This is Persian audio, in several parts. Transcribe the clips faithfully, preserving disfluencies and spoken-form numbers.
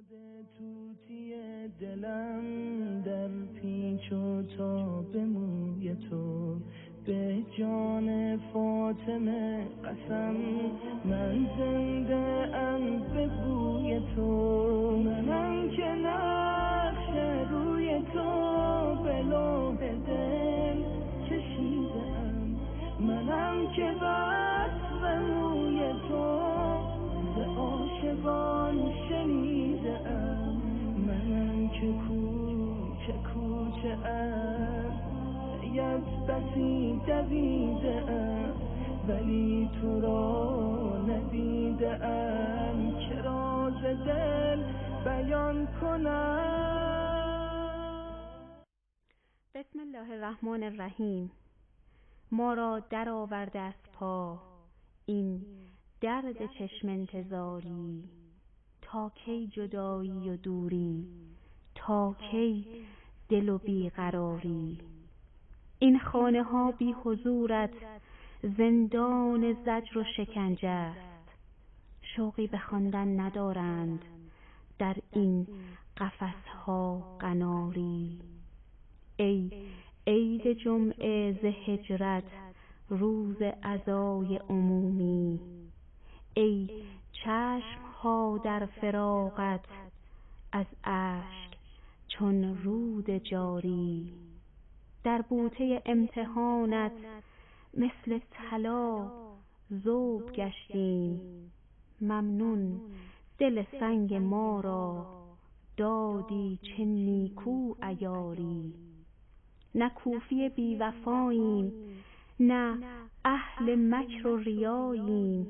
توتی دلم در پیچ و تاب موی تو، به جان فاطمه قسم من زنده ام به بوی تو. منم که نقش روی تو به لوح دل کشیده ام، منم که وصف موی تو ز عاشقان شنیده ام. منم که کوچه کوچه ام یز بسی دویده ام، ولی تو را ندیده ام که راز دل بیان کنم. بسم الله الرحمن الرحیم. ما را در آورده از پا این درد چشم انتظاری، تا کی جدایی و دوری، تا کی دل و بیقراری. این خانه ها بی حضورت زندان زجر و شکنجه است، شوقی به خواندن ندارند در این قفس ها قناری. ای عید جمعه ز هجرت روز عزای عمومی، ای چشم ها در فراقت از اشک چون رود جاری. در بوته امتحانت مثل طلا ذوب گشتیم، ممنون دل سنگ ما را دادی چه نیکو عیاری. نه کوفی بی وفاییم، نه اهل مکر و ریاییم،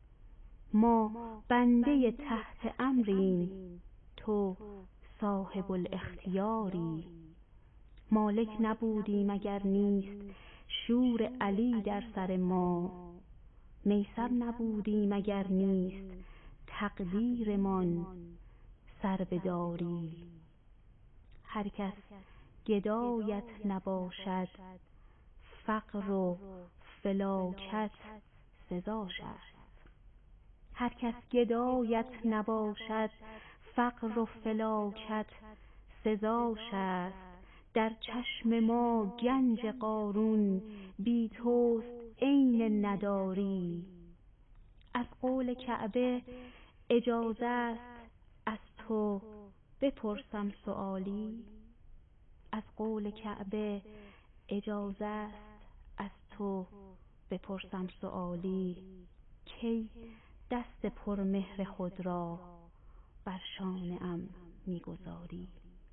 ما بنده تحت امریم، تو صاحب الاختیاری. مالک نبودیم اگر نیست شور علی در سر ما، میسر نبودیم اگر نیست تقدیرمان سر بداری. هر کس گدایت نباشد فقر و فلاکت سزاش است. هر کس گدایت نباشد فقر و فلاکت سزاش است. در چشم ما گنج قارون بی توست عین نداری. از قول کعبه اجازه است از تو بپرسم سؤالی، از قول کعبه اجازه است از تو بپرسم سؤالی. کی دست پرمهر خود را بر شانه ام میگذاری.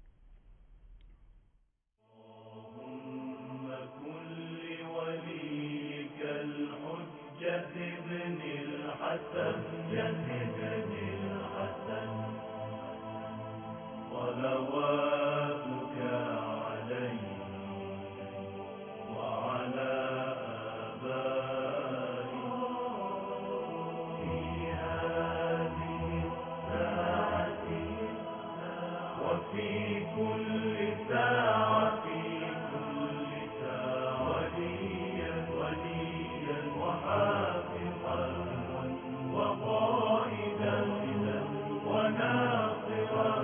الحجة ابن الحسن ابن الحسن صلواتك عليه وعلى آبائه في هذه الساعة وفي كل ساعة في كل ساعة وليا وليا وحافظا وقائدا وناصرا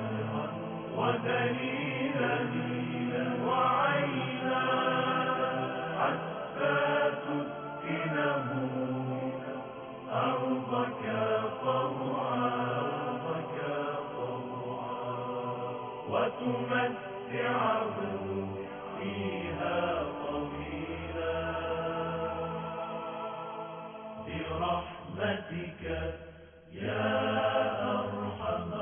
ودليلا وعينا حتى تسكنه أرضك طوعا وتمتعه فيها طويلا برحمتك يا أرحم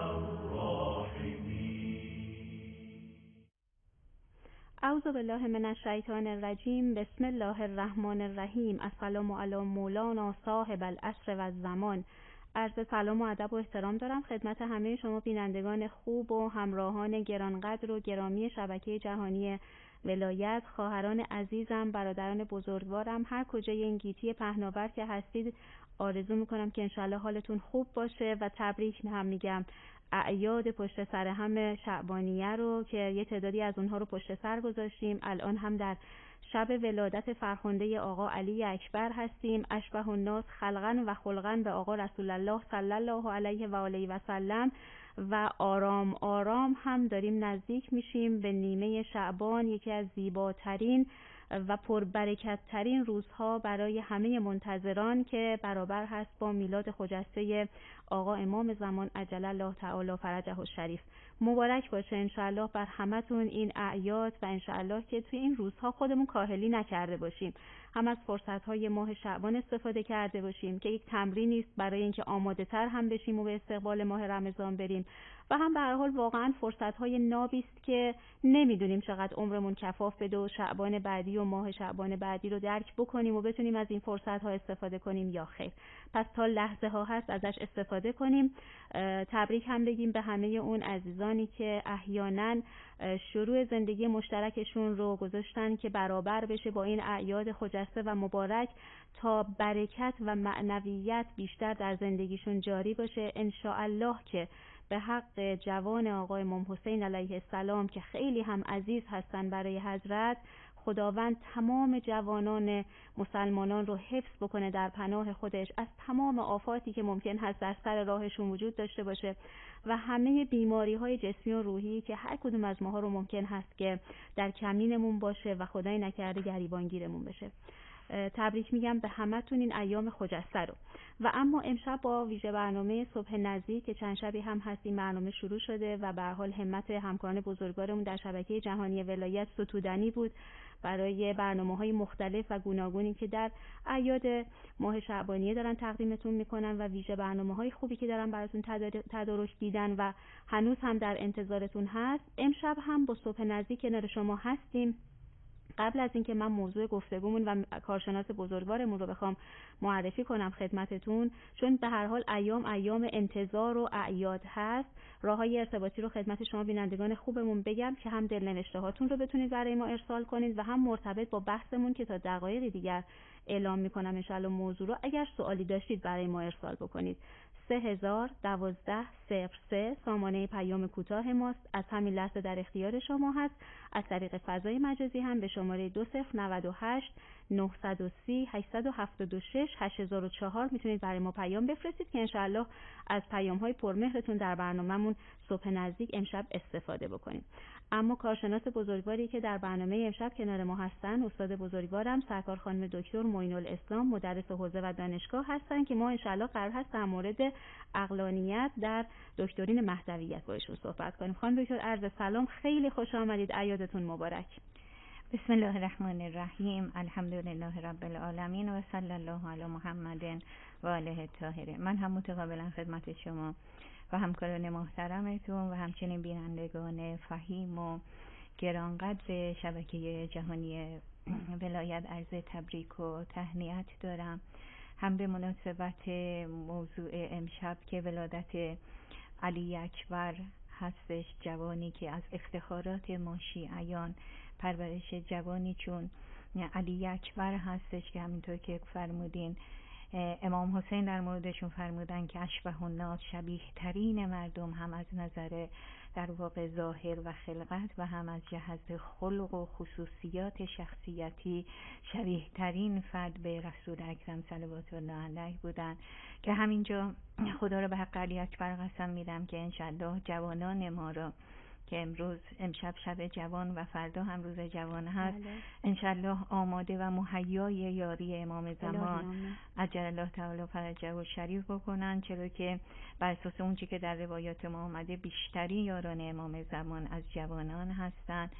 الراحمين. اعوذ بالله من الشیطان الرجیم. بسم الله الرحمن الرحیم. السلام علی مولانا صاحب العصر و الزمان. عرض سلام و ادب و احترام دارم خدمت همه شما بینندگان خوب و همراهان گرانقدر و گرامی شبکه جهانی ولایت، خواهران عزیزم، برادران بزرگوارم، هر کجای این گیتی پهناور که هستید، آرزو میکنم که انشالله حالتون خوب باشه و تبریک هم میگم اعیاد پشت سر هم شعبانیه رو که یه تعدادی از اونها رو پشت سر گذاشتیم. الان هم در شب ولادت فرخنده آقا علی اکبر هستیم. اشبه الناس خلقا و خلقا به آقا رسول الله صلی الله علیه و آله و سلم و آرام آرام هم داریم نزدیک میشیم به نیمه شعبان، یکی از زیباترین و پربرکت ترین روزها برای همه منتظران که برابر هست با میلاد خجسته آقا امام زمان عجل الله تعالی فرجه الشریف. مبارک باشه انشاءالله بر همتون این اعیاد و انشاءالله که توی این روزها خودمون کاهلی نکرده باشیم، هم از فرصت‌های ماه شعبان استفاده کرده باشیم که یک تمرینی است برای اینکه آماده‌تر هم بشیم و به استقبال ماه رمضان بریم، و هم به هر حال واقعا فرصت‌های نابی است که نمیدونیم چقدر عمرمون کفاف بده و شعبان بعدی و ماه شعبان بعدی رو درک بکنیم و بتونیم از این فرصت‌ها استفاده کنیم یا خیر. پس تا لحظه ها هست ازش استفاده کنیم. تبریک هم بگیم به همه اون عزیزانی که احیانا شروع زندگی مشترکشون رو گذاشتن که برابر بشه با این اعیاد خجسته و مبارک تا برکت و معنویت بیشتر در زندگیشون جاری باشه. انشاءالله که به حق جوان آقا امام حسین علیه السلام که خیلی هم عزیز هستن برای حضرت، خداوند تمام جوانان مسلمانان رو حفظ بکنه در پناه خودش از تمام آفاتی که ممکن هست در سر راهشون وجود داشته باشه و همه بیماری های جسمی و روحی که هر کدوم از ماها رو ممکن هست که در کمینمون باشه و خدای نکرده گریبانگیرمون بشه. تبریک میگم به همتون این ایام خجسته رو. و اما امشب با ویژه برنامه صبح نزدیک که چند شبی هم هست این برنامه شروع شده و به هر حال همت همکاران بزرگوارمون در شبکه جهانی ولایت ستودنی بود برای برنامه‌های مختلف و گوناگونی که در اعیاد ماه شعبانیه دارن تقدیمتون میکنن و ویژه برنامه‌های خوبی که دارن براتون تدارک دیدن و هنوز هم در انتظارتون هست. امشب هم با صبح نزدیک کنار شما هستیم. قبل از اینکه من موضوع گفتگومون و کارشناس بزرگوارمون رو بخوام معرفی کنم خدمتتون، چون به هر حال ایام ایام انتظار و اعیاد هست، راههای ارتباطی رو خدمت شما بینندگان خوبمون بگم که هم دلنوشته هاتون رو بتونید برای ما ارسال کنید و هم مرتبط با بحثمون که تا دقایق دیگر اعلام میکنم انشالله موضوع رو، اگر سوالی داشتید برای ما ارسال بکنید. سه هزار دوازده صفر سه سامانه پیام کوتاه ماست، از همین لحظه در اختیار شما هست. از طریق فضای مجازی هم به شماره دو صفر نود و هشت نهصد و سی هشتصد و هفتاد و شش هشت هزار و چهار میتونید برای ما پیام بفرستید که انشاءالله از پیام های پرمهرتون در برنامه‌مون صبح نزدیک امشب استفاده بکنیم. اما کارشناس بزرگواری که در برنامه امشب کنار ما هستن، استاد بزرگوارم سرکار خانم دکتر معین الاسلام، مدرس حوزه و دانشگاه هستن که ما انشاءالله قرار هست در مورد عقلانیت در دکترین مهدویت با ایشون صحبت کنیم. خانم دکتر عرض سلام، خیلی خوش آمدید، اعیادتون مبارک. بسم الله الرحمن الرحیم، الحمدلله رب العالمین و صلی الله علی محمد و آله الطاهرین. من هم متقابلا خدمت شما و همکاران محترمتون و همچنین بینندگان فهیم و گرانقدر شبکه جهانی ولایت عرض تبریک و تهنیت دارم، هم به مناسبت موضوع امشب که ولادت علی اکبر هستش، جوانی که از افتخارات ما شیعیان پرورش جوانی چون علی اکبر هستش که همینطور که فرمودین امام حسین در موردشون فرمودن که اشبه الناس، شبیه ترین مردم، هم از نظر در واقع ظاهر و خلقت و هم از جهت خلق و خصوصیات شخصیتی شبیه ترین فرد به رسول اکرم صلوات الله علیه بودن، که همینجا خدا رو به حق علی اکبر قسم میدم که انشالله جوانان ما را که امروز امشب شب جوان و فردا هم روز جوان هست، انشالله آماده و مهیای یاری امام زمان عجل الله تعالی فرجه و شریف بکنن، چرا که بر اساس اون چی که در روایات ما آمده بیشترین یاران امام زمان از جوانان هستند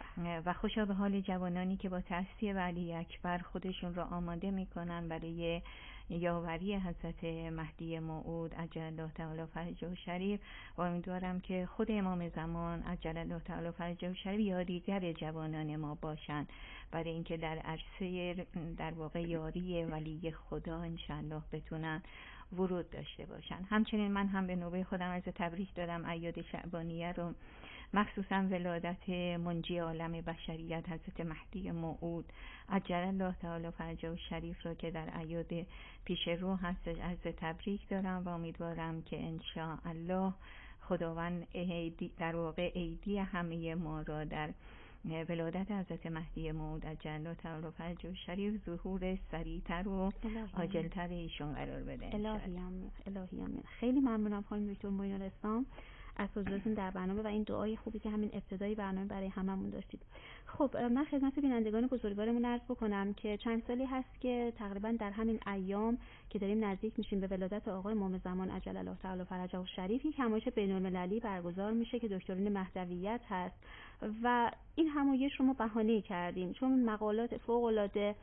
و خوشا به حال جوانانی که با تأسیس علی اکبر خودشون را آماده میکنن برای یاوری حضرت مهدی موعود عجل الله تعالی فرجه و شریف، و امیدوارم که خود امام زمان عجل الله تعالی فرجه و شریف یاریگر جوانان ما باشن برای اینکه در عرصه در واقع یاری ولی خدا انشالله بتونن ورود داشته باشن. همچنین من هم به نوبه خودم از تبریک دادم اعیاد شعبانیه رو، مخصوصا ولادت منجی عالم بشریت حضرت مهدی موعود عجل الله تعالی فرجه و شریف رو که در اعیاد پیش رو هستش از تبریک دارم و امیدوارم که انشاءالله خداوند در واقع عیدی همه ما را در ولادت حضرت مهدی موعود عجل تعالی فرجه شریف ظهور سریعتر و عاجلتر ایشون قرار بده. الهی آمین. الهی آمین. خیلی ممنونم خانم دکتر معین الاسلام از حضورتون در برنامه و این دعای خوبی که همین ابتدای برنامه برای هممون داشتید. خب من خدمت بینندگان بزرگوارمون عرض بکنم که چند سالی هست که تقریبا در همین ایام که داریم نزدیک میشیم به ولادت آقای امام زمان عجل الله تعالی فرجه الشریف، یک همایش بین‌المللی برگزار میشه که دکترین مهدویت هست و این همایش رو ما بهانه‌ای کردیم چون مقالات فوق‌العاده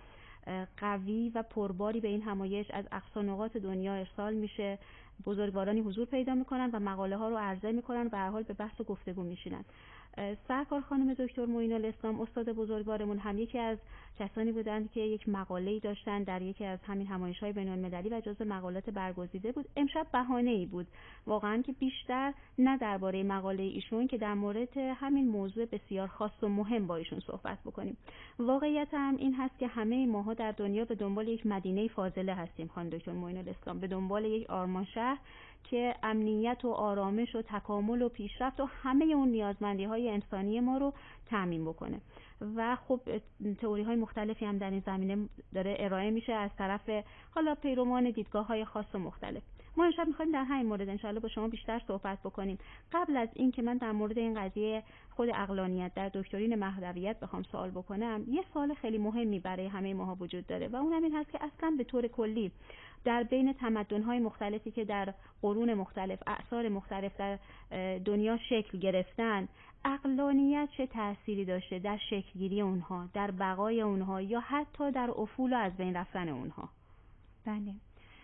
قوی و پرباری به این همایش از اقصا نقاط دنیا ارسال میشه، بزرگوارانی حضور پیدا میکنن و مقاله ها رو عرضه میکنن و به هر حال به بحث و گفتگو میشینن. سرکار خانم دکتر معین الاسلام استاد بزرگوارمون هم یکی از کسانی بودند که یک مقاله‌ای داشتن در یکی از همین همایش‌های بین‌المللی و جزو مقالات برگزیده بود. امشب بهانه‌ای بود واقعا که بیشتر نه درباره مقاله ایشون که در مورد همین موضوع بسیار خاص و مهم با ایشون صحبت بکنیم. واقعیت هم این هست که همه ماها در دنیا به دنبال یک مدینه فاضله هستیم خانم دکتر معین الاسلام، به دنبال یک آرمان شهر که امنیت و آرامش و تکامل و پیشرفت و همه اون نیازمندی‌های انسانی ما رو تامین بکنه و خب تئوری های مختلفی هم در این زمینه داره ارائه میشه از طرف حالا پیروان دیدگاه‌های خاص و مختلف. ما امشب می‌خوایم در همین مورد انشاءالله با شما بیشتر صحبت بکنیم. قبل از این که من در مورد این قضیه خود عقلانیت در دکترین مهدویت بخوام سوال بکنم، یه سوال خیلی مهمی برای همه ماها وجود داره و اونم این هست که اصلا به طور کلی در بین تمدن‌های مختلفی که در قرون مختلف، اعصار مختلف در دنیا شکل گرفتن، عقلانیت چه تأثیری داشته در شکلگیری اونها، در بقای اونها یا حتی در افول و از بین رفتن اونها؟ بله،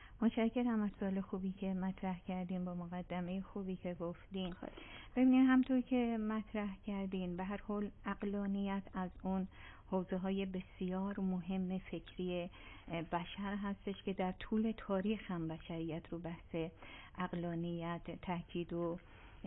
متشکرم از سوال خوبی که مطرح کردین با مقدمه خوبی که گفتین. ببینید همطور که مطرح کردین به هر حال عقلانیت از اون حوزه های بسیار مهم فکری بشر هستش که در طول تاریخ هم بشریت رو بحث عقلانیت تاکید و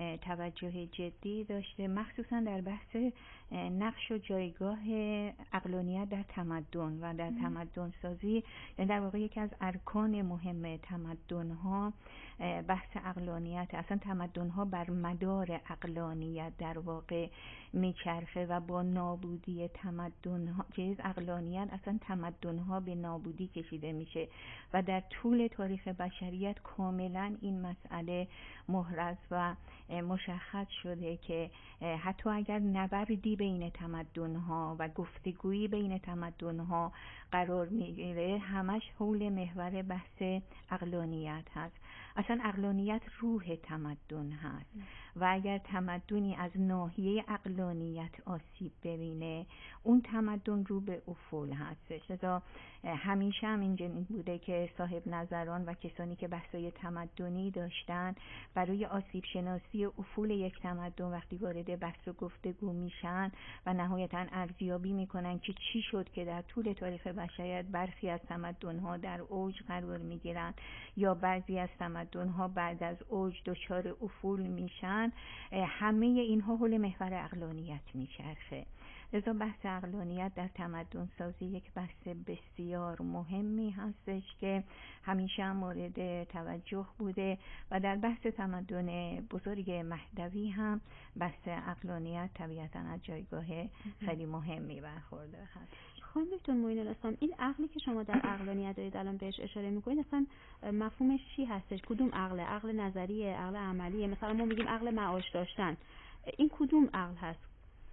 توجه جدی داشته، مخصوصا در بحث نقش و جایگاه عقلانیت در تمدن و در تمدن سازی. در واقع یکی از ارکان مهم تمدن ها بحث عقلانیت، اصلا تمدن ها بر مدار عقلانیت در واقع میچرخه و با نابودی تمدن ها چیز عقلانیت اصلا تمدن ها به نابودی کشیده میشه و در طول تاریخ بشریت کاملا این مسئله محرز و مشخص شده که حتی اگر نبردی بین تمدن‌ها و گفتگویی بین تمدن‌ها قرار میگیره، همش حول محور بحث عقلانیت هست. اصلا عقلانیت روح تمدن هست و اگر تمدنی از ناحیه عقلانیت آسیب ببینه، اون تمدن رو به افول هستش. لذا همیشه هم اینجوری بوده که صاحب نظران و کسانی که بحثای تمدنی داشتن برای آسیب شناسی افول یک تمدن وقتی وارد بحث و گفتگو میشن و نهایتاً ارزیابی میکنن که چی شد که در طول تاریخ بشریت برخی از تمدن‌ها در اوج قرار میگیرن یا بعضی از تمدن‌ها بعد از اوج دچار افول میشن، همه اینها حول محور عقلانیت میچرخه. لذا بحث عقلانیت در تمدن سازی یک بحث بسیار مهمی هستش که همیشه هم مورد توجه بوده و در بحث تمدن بزرگ مهدوی هم بحث عقلانیت طبیعتاً از جایگاه خیلی مهمی برخوردار هست. خانم دکتر معین الاسلام، این عقلی که شما در عقلانیت دارید الان بهش اشاره میکنید اصلا مفهومش چی هستش؟ کدوم عقله؟ عقل نظریه؟ عقل عملیه؟ مثلا ما میگیم عقل معاش داشتن، این کدوم عقل هست؟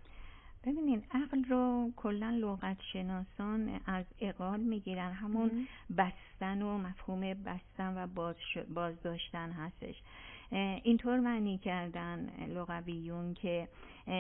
ببینین عقل رو کلا لغت شناسان از عقال میگیرن، همون بستن و مفهوم بستن و باز, باز داشتن هستش. اینطور معنی کردن لغویون که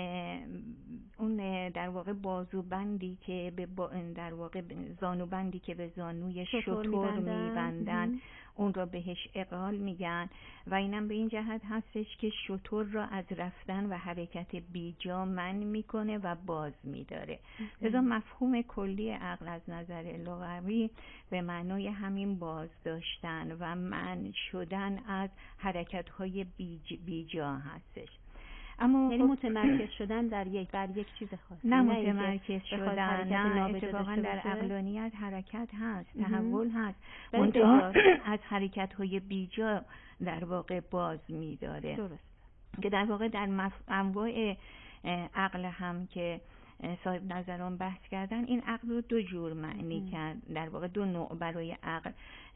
اون در واقع بازوبندی که به در واقع زانوبندی که به زانوی شتر میبندن اون را بهش عقال میگن و اینم به این جهت هستش که شتر را از رفتن و حرکت بیجا منع میکنه و باز میداره. لذا مفهوم کلی عقل از نظر لغوی به معنای همین باز داشتن و منع شدن از حرکت های بیج بیجا هستش. اما یعنی متمرکز شدن در یک بر یک چیز خاص، نه متمرکز شدن، نه اتفاقا در عقلانیت حرکت هست، تحول هست، منتها از حرکت های بیجا در واقع باز می‌داره. درست. که در واقع در انواع عقل هم که صاحب نظران بحث کردن، این عقل رو دو جور معنی کرد، در واقع دو نوع برای عقل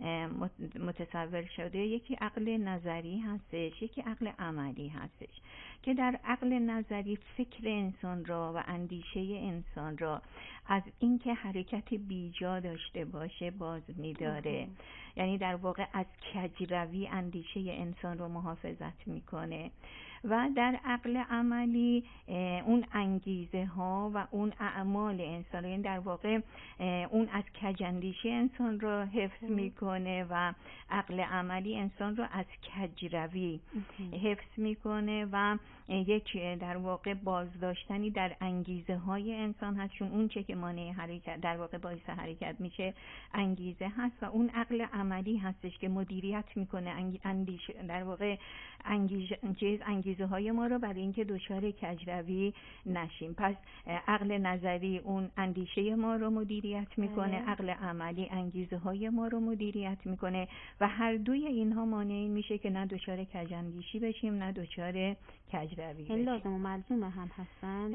متصور شده. یکی عقل نظری هستش، یکی عقل عملی هستش، که در عقل نظری فکر انسان را و اندیشه انسان را از اینکه حرکت بیجا داشته باشه باز می‌داره. یعنی در واقع از کجروی اندیشه انسان رو محافظت میکنه. و در عقل عملی اون انگیزه ها و اون اعمال انسان، یعنی در واقع اون از کجندیشی انسان را حفظ میکنه و عقل عملی انسان را از کجروی حفظ میکنه و یک در واقع بازداشتنی در انگیزه های انسان هست، چون اون چه که مانع حرکت در واقع باعث حرکت میشه انگیزه هست، و اون عقل عملی هستش که مدیریت میکنه اندیشه در واقع انگیزه انگیزه های ما رو برای اینکه دچار کجروی نشیم. پس عقل نظری اون اندیشه ما رو مدیریت میکنه، عقل عملی انگیزه های ما رو مدیریت میکنه و هر دوی اینها مانع این میشه که نه دچار کجاندیشی بشیم نه دچار کجروی بشیم. لازم و ملزوم هم هستن،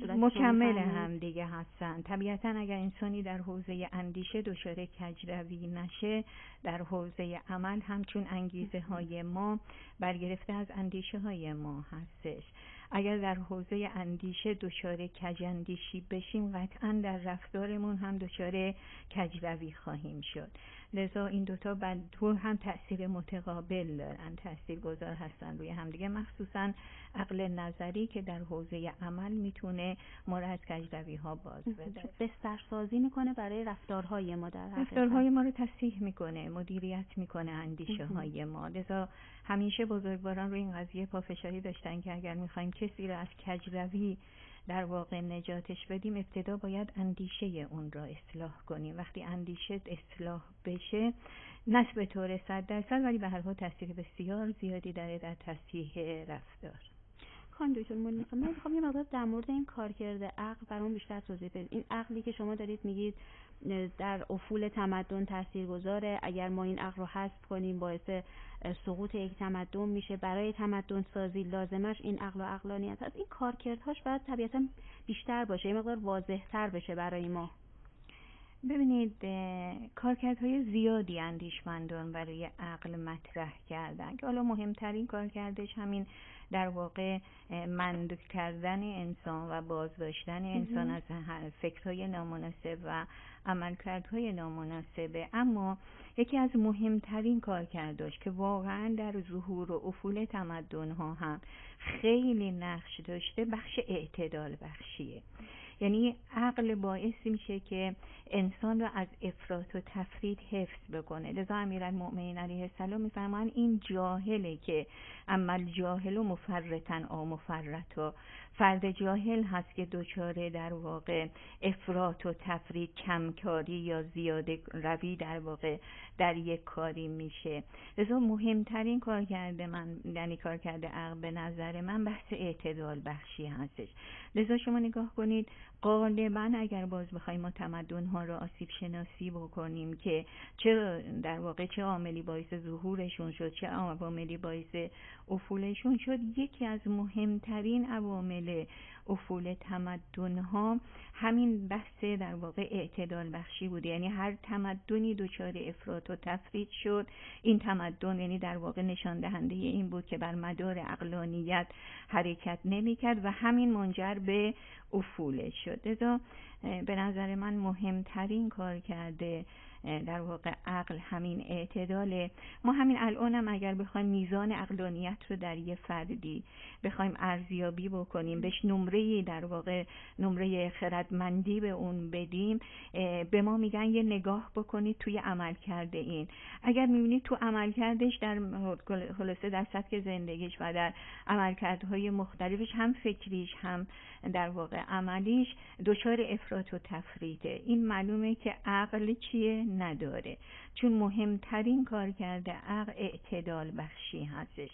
مکمل هم دیگه هستن. طبیعتا اگر انسانی در حوزه اندیشه دچار کجروی نشه، در حوزه عمل همچون انگیزه های ما برگرفته از اندیشه های ما هستش. اگر در حوزه اندیشه دچار کجاندیشی بشیم، قطعا در رفتارمون هم دچار کجروی خواهیم شد. لذا این دوتا بر تو هم تأثیر متقابل دارن، تأثیر گذار هستن روی هم دیگه، مخصوصا عقل نظری که در حوزه عمل میتونه ما را از کجروی ها باز بده، بسترسازی میکنه برای رفتارهای ما، در رفتارهای ما رو تصحیح میکنه، مدیریت میکنه اندیشه های ما. لذا همیشه بزرگواران روی این قضیه پافشاری داشتن که اگر میخوایم کسی را از کجروی در واقع نجاتش بدیم، ابتدا باید اندیشه اون را اصلاح کنیم. وقتی اندیشه اصلاح بشه، نه به طور صد درصد ولی به هر حال تاثیر بسیار زیادی داره در تصحیح رفتار. خانم دکتر مولوی، من میخوام یه مقدار در مورد این کارکرد عقل برام بیشتر توضیح بدید. این عقلی که شما دارید میگید در افول تمدن تاثیرگذاره، اگر ما این عقل رو حذف کنیم باعث سقوط یک تمدن میشه، برای تمدن سازی لازمش این عقل و عقلانیت هست. این کارکردهاش باید طبیعتا بیشتر باشه، یه مقدار واضح‌تر بشه برای ما. ببینید، کارکردهای زیادی اندیشمندان برای عقل مطرح کردن که حالا مهمترین کارکردش همین در واقع مند کردن انسان و بازداشتن انسان از فکرهای نامناسب و عملکردهای نامناسبه. اما یکی از مهمترین کارکرداش که واقعا در ظهور و افول تمدن‌ها هم خیلی نقش داشته، بخش اعتدال بخشیه. یعنی عقل باعث میشه که انسان را از افراط و تفرید حفظ بکنه. لذا امیرالمؤمنین علیه السلام میفرمان این جاهله که عمل جاهل و مفرطن آ مفرطا، فرد جاهل هست که دچار در واقع افراط و تفرید، کمکاری یا زیاده روی در واقع در یک کاری میشه. لذا مهمترین کار کرده من یعنی کار کرده عقل به نظر من بحث اعتدال بخشی هستش. لذا شما نگاه کنید، غالبا اگر باز بخوایم ما تمدن‌ها رو آسیب شناسی بکنیم که چه در واقع چه عاملی باعث ظهورشون شد، چه عواملی باعث افولشون شد، یکی از مهمترین عوامل افول تمدن‌ها همین بحث در واقع اعتدال بخشی بوده. یعنی هر تمدنی دچار افراط و تفرید شد، این تمدن یعنی در واقع نشان دهنده این بود که بر مدار عقلانیت حرکت نمی‌کرد و همین منجر به افولش شد. لذا به نظر من مهمترین کار کرده در واقع عقل همین اعتداله. ما همین الان هم اگر بخوایم میزان عقلانیت رو در یه فردی بخوایم ارزیابی بکنیم، بهش نمره در واقع نمره خردمندی به اون بدیم، به ما میگن یه نگاه بکنید توی عمل کرده این. اگر میبینید تو عمل کردش در خلاصه در سطح زندگیش و در عملکردهای مختلفش، هم فکریش هم در واقع عملیش دچار افراط و تفریطه، این معلومه که عقل چیه نداره. چون مهمترین کار کرده عقل اعتدال بخشی هستش.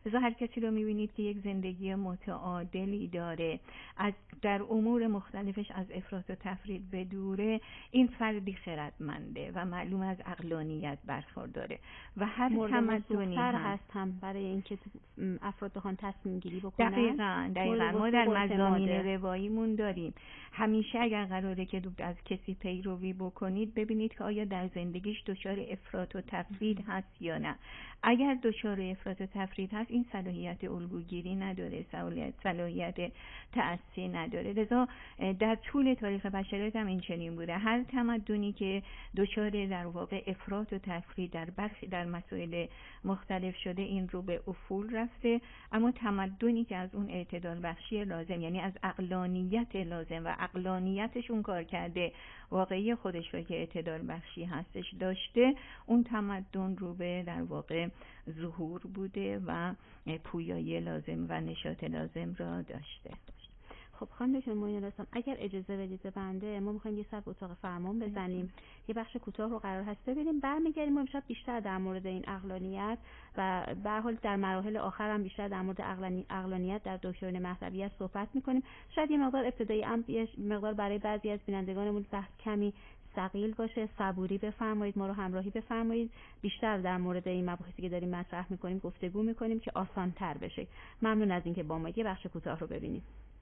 لذا هر کسی رو میبینید که یک زندگی متعادلی داره، از در امور مختلفش از افراط و تفرید بدوره، این فردی خردمنده و معلوم از عقلانیت برخورداره و هر تمدنی هست هم برای اینکه افراد بخوان تصمیم گیری بکنن. دقیقاً دقیقاً ما در مضامین رواییمون داریم همیشه اگر قراره که از کسی پیروی بکنید ببینید که آیا در زندگیش دچار افراط و تفرید هست یا نه. اگر دچار افراط و تفرید هست این صلاحیت الگوگیری نداره، صلاحیت تأسی نداره. لذا در طول تاریخ بشریت هم این چنین بوده. هر تمدنی که دچار در واقع افراط و تفرید در بخش در مسائل مختلف شده این رو به افول رفته، اما تمدنی که از اون اعتدال بخشی لازم یعنی از عقلانیت لازم و عقلانیتش اون کار کرده واقعی خودش رو که اعتدال بخشی هستش داشته، اون تمدن رو به در واقع ظهور بوده و پویایی لازم و نشاط لازم را داشته. خب خانم دکتر معین الاسلام اگر اجازه بدید به بنده، ما می‌خوایم یه سر به اتاق فرمان بزنیم، یه بخش کوتاه رو قرار هست ببینیم، برمیگردیم ما امشب بیشتر در مورد این عقلانیت و به هر حال در مراحل آخر هم بیشتر در مورد عقلانیت در دکترین مهدویت صحبت می‌کنیم. شاید یه مقدار ابتدایی هم یه مقدار برای بعضی از بینندگانمون بحث کمی ثقیل باشه، صبوری بفرمایید، ما رو همراهی بفرمایید، بیشتر در مورد این مباحثی که داریم مطرح می‌کنیم گفتگو می‌کنیم که آسان‌تر بشه. ممنون از اینکه با ما یه بخش کوتاه رو ببینید.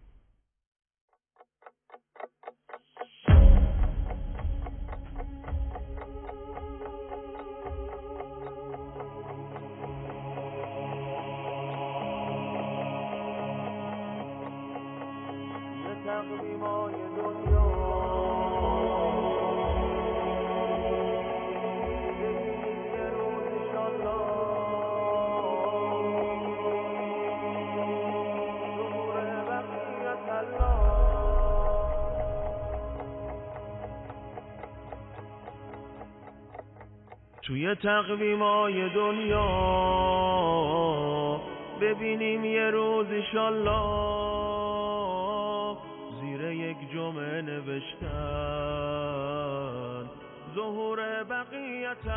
تقویمای دنیا ببینیم یه روز انشالله ظهور بقیت الله. توی تقویمای دنیا ببینیم یه روز انشالله یک جمعه نوشتن ظهور بقیت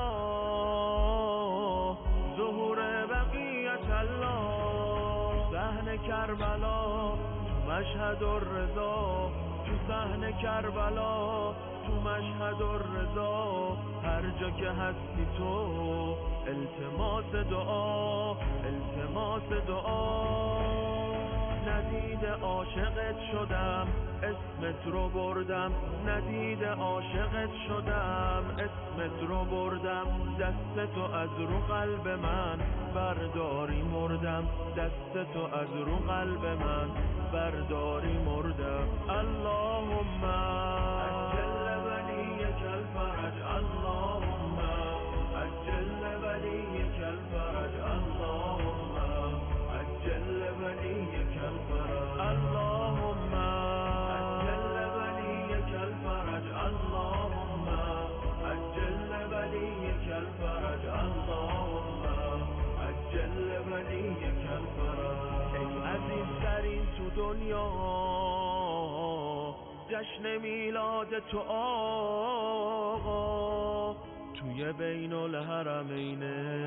الله، ظهور بقیت الله. صحن کربلا تو مشهد الرضا، تو صحن کربلا تو مشهد الرضا، هر جا که هستی تو التماس دعا، التماس دعا. ندیده عاشقت شدم اسمت رو بردم، ندیده عاشقت شدم اسمت رو بردم، دستتو از رو قلب من برداری مردم، دستتو از رو قلب من برداری مردم. اللهم عجل ولیک الفرج، اللهم عجل ولیک الفرج، اللهم عجل ولیک الفرج، اللهم عجل ولیک الفرج، اللهم عجل ولیک الفرج، اللهم عجل ولیک الفرج. ای عزیزترین تو دنیا جشن میلاد تو آقا، توی بین الحرمین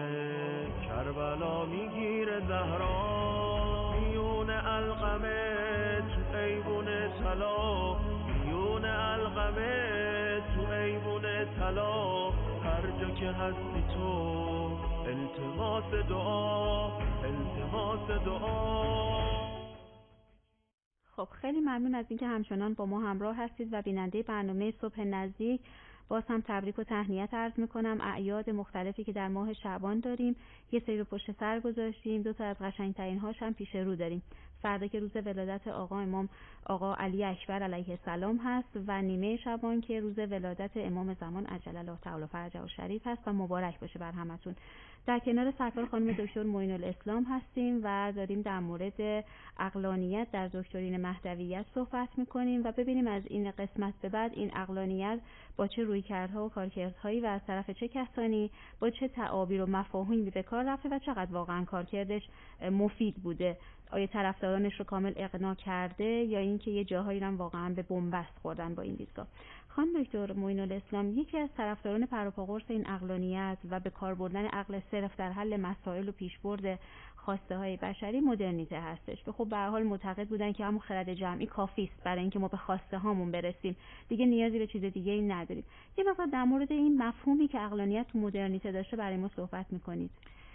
کربلا میگیره زهرا، میون علقمه تو ایوون طلا، میون علقمه تو ایوون طلا، هر جا که هستی تو التماس دعا، التماس دعا. خب خیلی ممنون از اینکه همچنان با ما همراه هستید و بیننده برنامه صبح نزدیک. باز هم تبریک و تهنیت عرض میکنم. اعیاد مختلفی که در ماه شعبان داریم یه سری رو پشت سر گذاشتیم، دو تا از قشنگترین هاش هم پیش رو داریم. فردا که روز ولادت آقا امام آقا علی اکبر علیه السلام هست و نیمه شعبان که روز ولادت امام زمان عجل الله تعالی فرجه الشریف هست و مبارک باشه بر همتون. در کنار سرکار خانم دکتر معین الاسلام هستیم و داریم در مورد عقلانیت در دکترین مهدویت صحبت میکنیم و ببینیم از این قسمت به بعد این عقلانیت با چه رویکردها و کارکردهایی و از طرف چه کسانی با چه تعابیر و مفاهیمی به کار رفته و چقدر واقعا کارکردش مفید بوده. آیا طرفدارانش رو کامل اقناع کرده یا اینکه یه جاهایی هم واقعا به بنبست خوردن با این دیدگاه. خانم دکتر معین الاسلام، یکی از طرفداران پروپاگورس این عقلانیت و به کار بردن عقل صرف در حل مسائل و پیشبرد خواسته های بشری مدرنیته هستش که خب به هر حال معتقد بودن که همون خرد جمعی کافی است برای اینکه ما به خواسته هامون برسیم، دیگه نیازی به چیز دیگه ای نداریم. یه وقت در مورد این مفهومی که عقلانیت تو مدرنیته داشته برای ما صحبت میکنید؟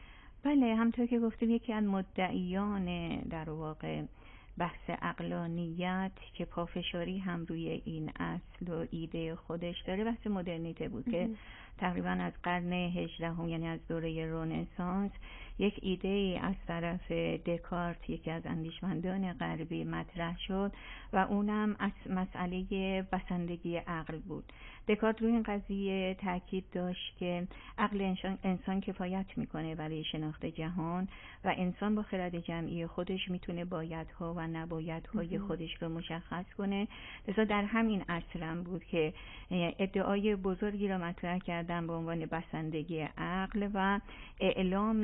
بله، همونطور که گفتیم یکی از مدعیان در واقع بحث عقلانیت که پافشاری هم روی این اصل و ایده خودش داره بحث مدرنیته بود که تقریبا از قرن هجدهم یعنی از دوره رنسانس یک ایده ای از طرف دکارت، یکی از اندیشمندان غربی، مطرح شد و اونم از مسئله بسندگی عقل بود. دکارت روی این قضیه تاکید داشت که عقل انسان, انسان کفایت میکنه برای شناخت جهان و انسان با خرد جمعی خودش میتونه بایدها و نبایدهای خودش رو مشخص کنه. لذا در همین اصل بود که ادعای بزرگی را مطرح کردن به عنوان بسندگی عقل و اعلام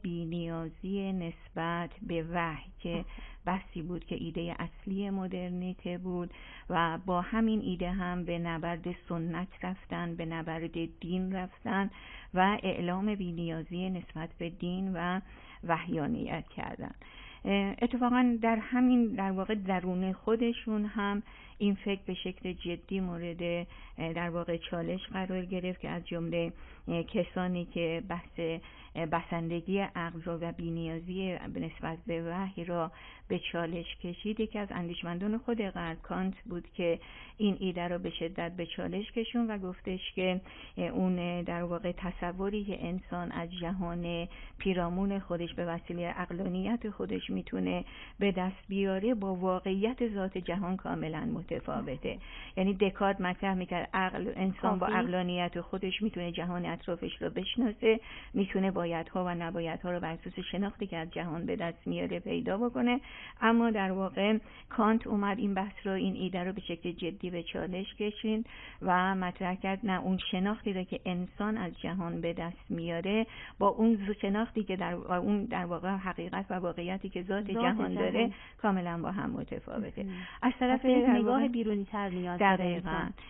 بی‌نیازی نسبت به وحی که بحثی بود که ایده اصلی مدرنیته بود و با همین ایده هم به نبرد سنت رفتن، به نبرد دین رفتن و اعلام بی‌نیازی نسبت به دین و وحیانیت کردن. اتفاقا در همین در واقع درون خودشون هم این فکر به شکل جدی مورد در واقع چالش قرار گرفت که از جمله کسانی که بحث بسندگی عقل رو و بی‌نیازی نسبت به وحی را به چالش کشید، یکی از اندیشمندان خود غرب کانت بود که این ایده رو به شدت به چالش کشون و گفتش که اون در واقع تصوری که انسان از جهان پیرامون خودش به وسیله عقلانیت خودش میتونه به دست بیاره با واقعیت ذات جهان کاملا متفاوته. یعنی دکارت مطرح میکرد عقل انسان با عقلانیت خودش میتونه جهان اطرافش رو بشناسه، میتونه بایدها و نبایدها رو بر اساس شناختی که از جهان به دست میاره پیدا بکنه. اما در واقع کانت اومد این بحث رو، این ایده رو به شکل جدی به چالش کشید و مطرح کرد نه، اون شناختی رو که انسان از جهان به دست میاره با اون شناختی که در اون در واقع حقیقت و واقعیتی که ذات, ذات جهان, جهان داره کاملا با هم متفاوته. از طرف نگاه بیرونی تر نیاز داره.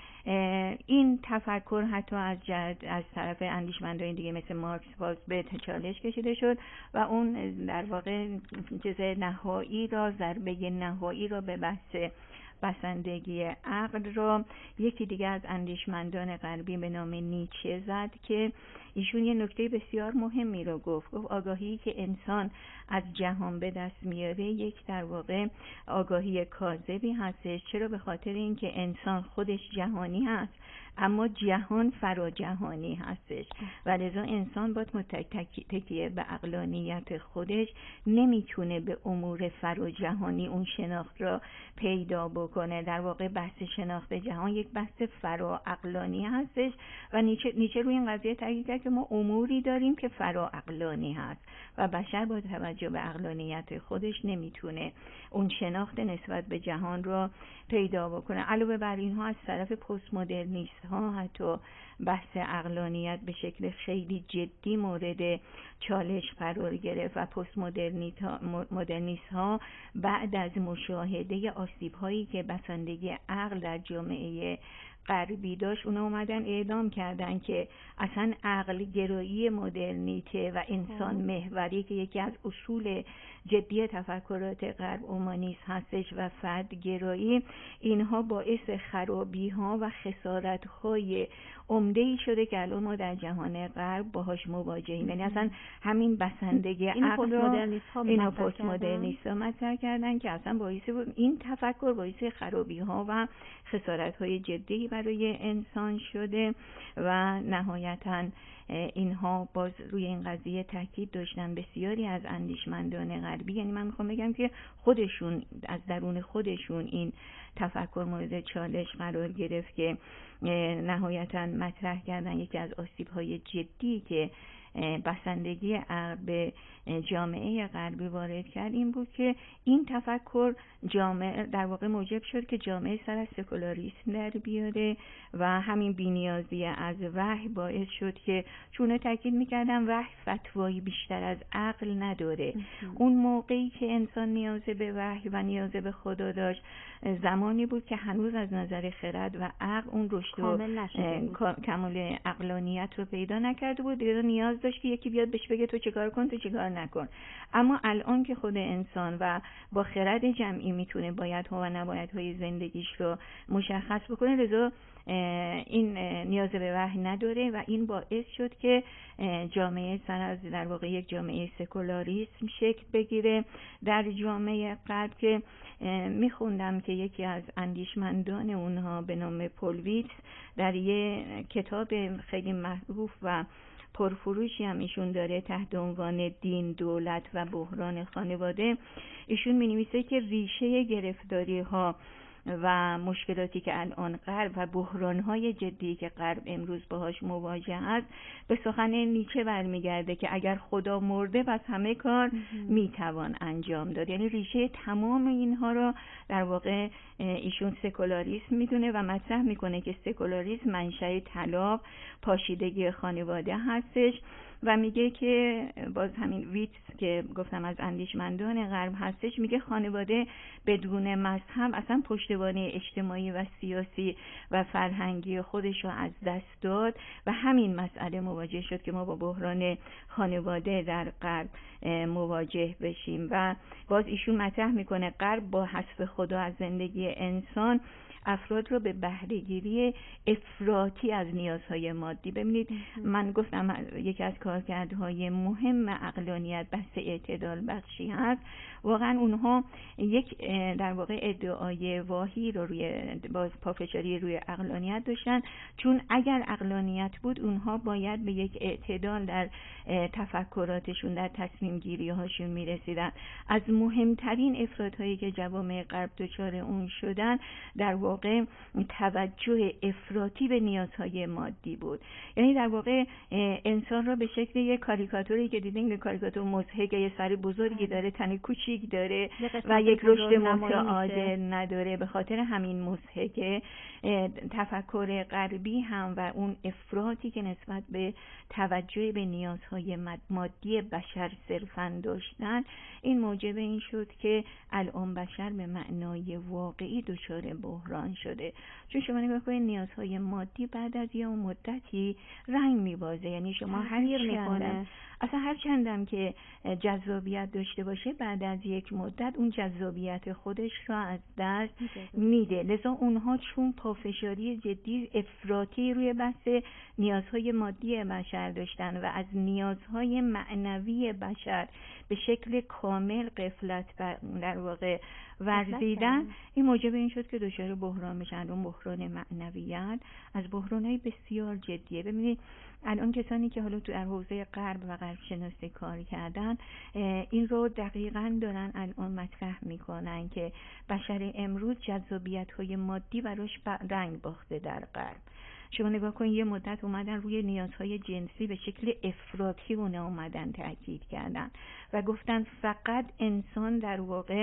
این تفکر حتی از جد از طرف اندیشمندان دیگه مثل مارکس باز به چالش کشیده شد و اون در واقع چیز نهایی را، ضربه نهایی را به بحث بسندگی عقل را یکی دیگه از اندیشمندان غربی به نام نیچه زد که ایشون یه نکته بسیار مهمی رو گفت. گفت آگاهی که انسان از جهان به دست میاره یک در واقع آگاهی کاذبی هستش. چرا؟ به خاطر اینکه انسان خودش جهانی هست اما جهان فراجهانی هستش و لذا انسان باید متکیه به عقلانیت خودش نمیتونه به امور فراجهانی اون شناخت را پیدا بکنه. در واقع بحث شناخت جهان یک بحث فرا عقلانی هستش و نیچه, نیچه روی این قضیه تاکید کرد که ما اموری داریم که فرا عقلانی هست و بشر با توجه به عقلانیت خودش نمیتونه اون شناخت نسبت به جهان را پیدا بکنه. علاوه بر اینها از طرف پست مدرنیست ها حتی بحث عقلانیت به شکل خیلی جدی مورد چالش قرار گرفت و پست مدرنیست ها بعد از مشاهده آسیب هایی که بسندگی عقل در جامعه غربی داشت، اونا اومدن اعلام کردن که اصلا عقل گرایی مدرنیته و انسان محوری که یکی از اصول جدی تفکرات غرب اومانیسم هستش و فرد گرایی، اینها باعث خرابی ها و خسارت های عمده‌ای شده که الان ما در جهان غرب باهاش مواجهیم. یعنی اصلا همین بسندگی عقل رو اینا پست مدرنیست ها مطرح کردن که اصلا باعث این تفکر باعث خرابی ها و خسارت های جدی برای انسان شده و نهایتاً اینها باز روی این قضیه تاکید داشتن بسیاری از اندیشمندان غربی. یعنی من میخوام بگم که خودشون از درون خودشون این تفکر مورد چالش قرار گرفت که نهایتاً مطرح کردن یکی از آسیب‌های جدی که بسندگی عقل به جامعه غربی وارد کرد این بود که این تفکر جامعه در واقع موجب شد که جامعه سر از سکولاریسم در بیاره و همین بی‌نیازی از وحی باعث شد که چون تاکید میکردن وحی فتوایی بیشتر از عقل نداره. اون موقعی که انسان نیاز به وحی و نیاز به خدا داشت زمانی بود که هنوز از نظر خرد و عقل اون رشد و کمال عقلانیت رو پیدا نکرده بود. دیگه نیاز داشت که یکی بیاد بهش بگه تو چیکار کن تو چیکار نکن. اما الان که خود انسان و با خرد جمعی میتونه بایدها و نبایدهای زندگیش رو مشخص بکنه، لذا این نیاز به وحی نداره و این باعث شد که جامعه سر از در واقع یک جامعه سکولاریسم شکل بگیره در جامعه غرب، که میخوندم که یکی از اندیشمندان اونها به نام پل ویتس در یه کتاب خیلی معروف و پرفروشی هم ایشون داره تحت عنوان دین، دولت و بحران خانواده، ایشون مینویسه که ریشه گرفتاری ها و مشکلاتی که الان غرب و بحران‌های جدی که غرب امروز باهاش مواجه است به سخن نیچه برمیگرده که اگر خدا مرده پس همه کار میتوان انجام داد. یعنی ریشه تمام اینها را در واقع ایشون سکولاریسم میدونه و مطرح میکنه که سکولاریسم منشأ طلاق، پاشیدگی خانواده هستش و میگه که باز همین ویتس که گفتم از اندیشمندان غرب هستش، میگه خانواده بدون مذهب اصلا پشتوانه اجتماعی و سیاسی و فرهنگی خودش رو از دست داد و همین مسئله مواجه شد که ما با بحران خانواده در غرب مواجه بشیم. و باز ایشون مطرح میکنه غرب با حذف خدا از زندگی انسان افراد رو به بهره‌گیری افراطی از نیازهای مادی. ببینید من گفتم یکی از کارکردهای مهم عقلانیت بحث اعتدال بخشی هست. واقعا اونها یک در واقع ادعای واهی رو روی باز پافشاری روی عقلانیت داشتن، چون اگر عقلانیت بود اونها باید به یک اعتدال در تفکراتشون، در تصمیم گیری هاشون میرسیدن. از مهمترین افراط‌هایی که جوامع غرب دچار اون شدن در واقع توجه افراطی به نیازهای مادی بود. یعنی در واقع انسان را به شکل یک کاریکاتوری که دیدین، یک کاریکاتور مضحک، یه سر بزرگی داره، تن کوچیک داره و یک رشد متعادل نداره. به خاطر همین مضحک تفکر غربی هم و اون افراطی که نسبت به توجه به نیازهای مادی بشر صرفاً داشتن، این موجب این شد که الان بشر به معنای واقعی دچار بحران شده. چون شما نگاه کنید نیازهای مادی بعد از یه مدتی رنگ میبازه. یعنی شما هر میکنه اصلا هر چندم که جذابیت داشته باشه بعد از یک مدت اون جذابیت خودش را از دست میده. لذا اونها چون پافشاری جدی افراطی روی بحث نیازهای مادی بشر داشتن و از نیازهای معنوی بشر به شکل کامل غفلت در واقع ورزیدن، این موجب این شد که دچار بحران بشن. اون بحران معنویت از بحران‌های بسیار جدیه. ببینید الان کسانی که حالا تو در حوزه غرب و غرب شناسی کار کردن این رو دقیقاً دارن الان مطرح میکنن که بشر امروز جذابیت‌های مادی براش رنگ باخته در غرب. شما نگاه کن یه مدت اومدن روی نیازهای جنسی به شکل افراطی اونا اومدن تاکید کردن و گفتن فقط انسان در واقع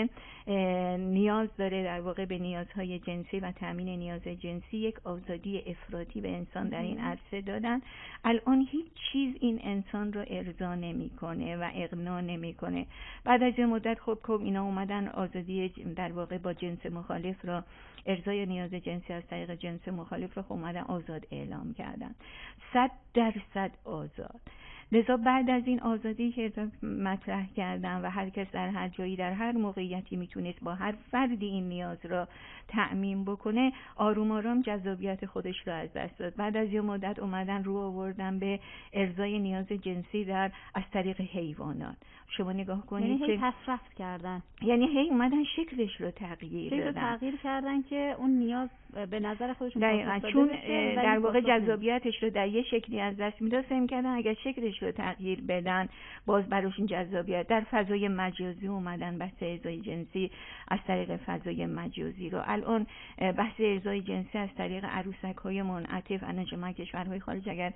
نیاز داره در واقع به نیازهای جنسی و تامین نیاز جنسی. یک آزادی افراطی به انسان در این عرصه دادن. الان هیچ چیز این انسان رو ارضا نمیکنه و اقناع نمیکنه. بعد از یه مدت خب خب اینا اومدن آزادی در واقع با جنس مخالف را، ارضای نیاز جنسی از طریق جنس مخالف رو خب اومدن آزاد اعلام کردن، صد درصد آزاد. لذا بعد از این آزادی که مطرح کردن و هر کس در هر جایی در هر موقعیتی میتونست با هر فردی این نیاز را تأمین بکنه، آروم آرام جذابیت خودش را از دست داد. بعد از یه مدت اومدن رو آوردن به ارضای نیاز جنسی در از طریق حیوانات. شما نگاه کنید یعنی هی تصرف کردن، یعنی هی اومدن شکلش رو تغییر شکل دادن، تغییر کردن که اون نیاز به نظر خودشون دقیقاً چون در واقع جذابیتش رو در یه شکلی از دست میداد، فهم کردن اگر شکلش رو تغییر بدن باز براشون جذابیت. در فضای مجازی اومدن بحث ارضای جنسی از طریق فضای مجازی رو. الان بحث ارضای جنسی از طریق عروسک‌های منعطف، الان شما کشورهای خارج اگر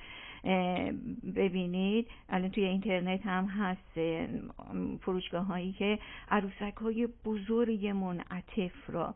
ببینید الان توی اینترنت هم هست فروشگاه هایی که عروسک‌های بزرگ منعطف را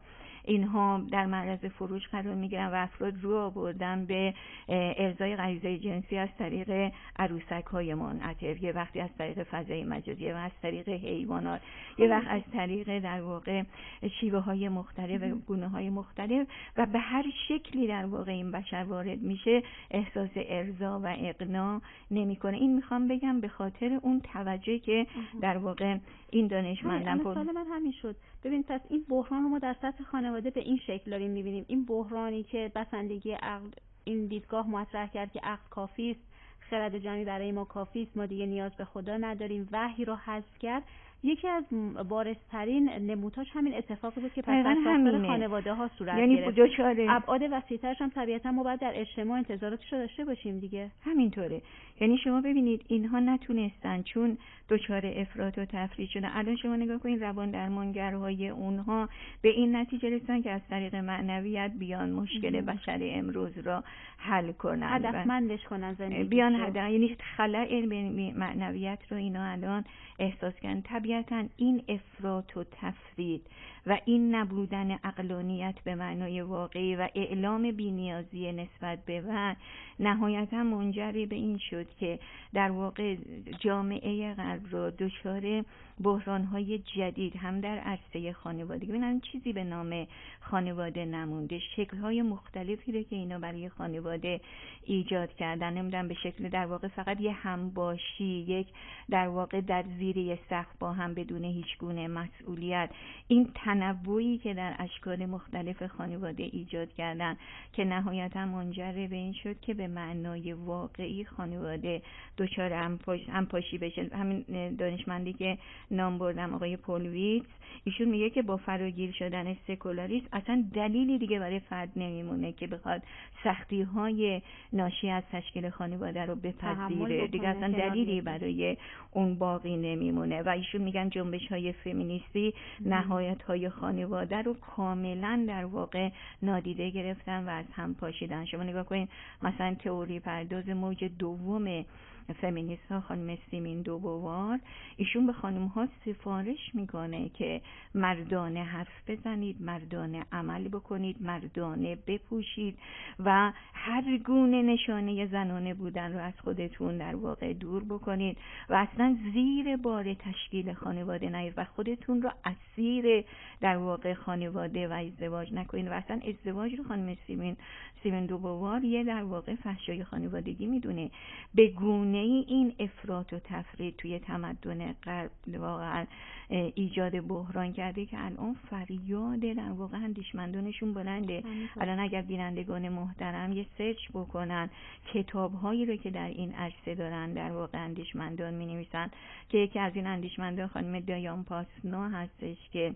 اینها در معرض فروش قرار میگیرن و افراد رو آوردن به ارضای غریزه جنسی از طریق عروسک های منعطف، یه وقتی از طریق فضای مجازی و از طریق حیوانات، یه وقت از طریق در واقع شیوه های مختلف و گونه های مختلف و به هر شکلی در واقع این بشر وارد میشه احساس ارضا و اقناع نمیکنه. این میخوام بگم به خاطر اون توجهی که در واقع این دانشمندان پر سوال من همین شد. ببین پس این بحران رو ما در سطح خانواده به این شکل داریم میبینیم، این بحرانی که بسندگی عقل این دیدگاه مطرح کرد که عقل کافی است، خرد جمعی برای ما کافی است، ما دیگه نیاز به خدا نداریم، وحی رو حذف کرد. یکی از بارزترین نمودهاش همین اتفاقی بود که پس از ساختار خانواده ها صورت یعنی گرفت. ابعاد وسیع‌ترش هم طبیعتا ما باید در اجتماع انتظاراتش رو داشته باشیم دیگه. همینطوره. یعنی شما ببینید اینها نتونستن چون دچار افراط و تفریط شدن. الان شما نگاه کنید روان درمانگرهای اونها به این نتیجه رسیدن که از طریق معنویت بیان مشکل بشر امروز را حل کنن، هدفمندش کنن زندگی، بیان هدف، یعنی خلأ معنویت رو اینا الان احساس کردن. طبیعتا این افراط و تفریط و این نبودن عقلانیت به معنای واقعی و اعلام بی‌نیازی نسبت به وحی نهایتا منجر به این شد که در واقع جامعه غرب رو دچار بحران‌های جدید هم در عرصه خانوادگی، ببینن چیزی به نام خانواده نمونده، شکل‌های مختلفی رو که اینا برای خانواده ایجاد کردن، نمیدونم به شکل در واقع فقط یه همباشی، یک در واقع در زیر یه سقف با هم بدون هیچ گونه مسئولیت، این تنوعی که در اشکال مختلف خانواده ایجاد کردن که نهایتا منجر به این شد که به معنای واقعی خانواده دچار همپاشی بشه. همین دانشمندی که نام بردم آقای پول ویتز، ایشون میگه که با فراگیر شدن سکولاریسم اصلا دلیلی دیگه برای فرد نمیمونه که بخواد سختی های ناشی از تشکیل خانواده رو بپذیره، دیگه اصلا دلیلی برای اون باقی نمیمونه. و ایشون میگن جنبش های فمینیستی نهایت های خانواده رو کاملا در واقع نادیده گرفتن و از هم پاشیدن. شما نگاه کنید مثلا تئوری پرداز موج دوم فمینیست ها خانم سیمین دو بووار، ایشون به خانم ها سفارش میکنه که مردانه حرف بزنید، مردانه عمل بکنید، مردانه بپوشید و هر گونه نشانه زنانه بودن رو از خودتون در واقع دور بکنید و اصلا زیر بار تشکیل خانواده نیاید و خودتون رو اسیر در واقع خانواده و ازدواج نکنید. و اصلا ازدواج رو خانم سیمین سیمین دو بووار یه در واقع فحشای خانوادگی میدونه. به گونه ای این افراط و تفریط توی تمدن غرب واقعا ایجاد بحران کرده که الان فریاد در واقع اندیشمندانشون بلنده. الان اگر بینندگان محترم یه سرچ بکنن کتاب‌هایی رو که در این عرصه دارن در واقع اندیشمندان می‌نویسن، که یکی از این اندیشمندان خانم دایان پاسنو هستش که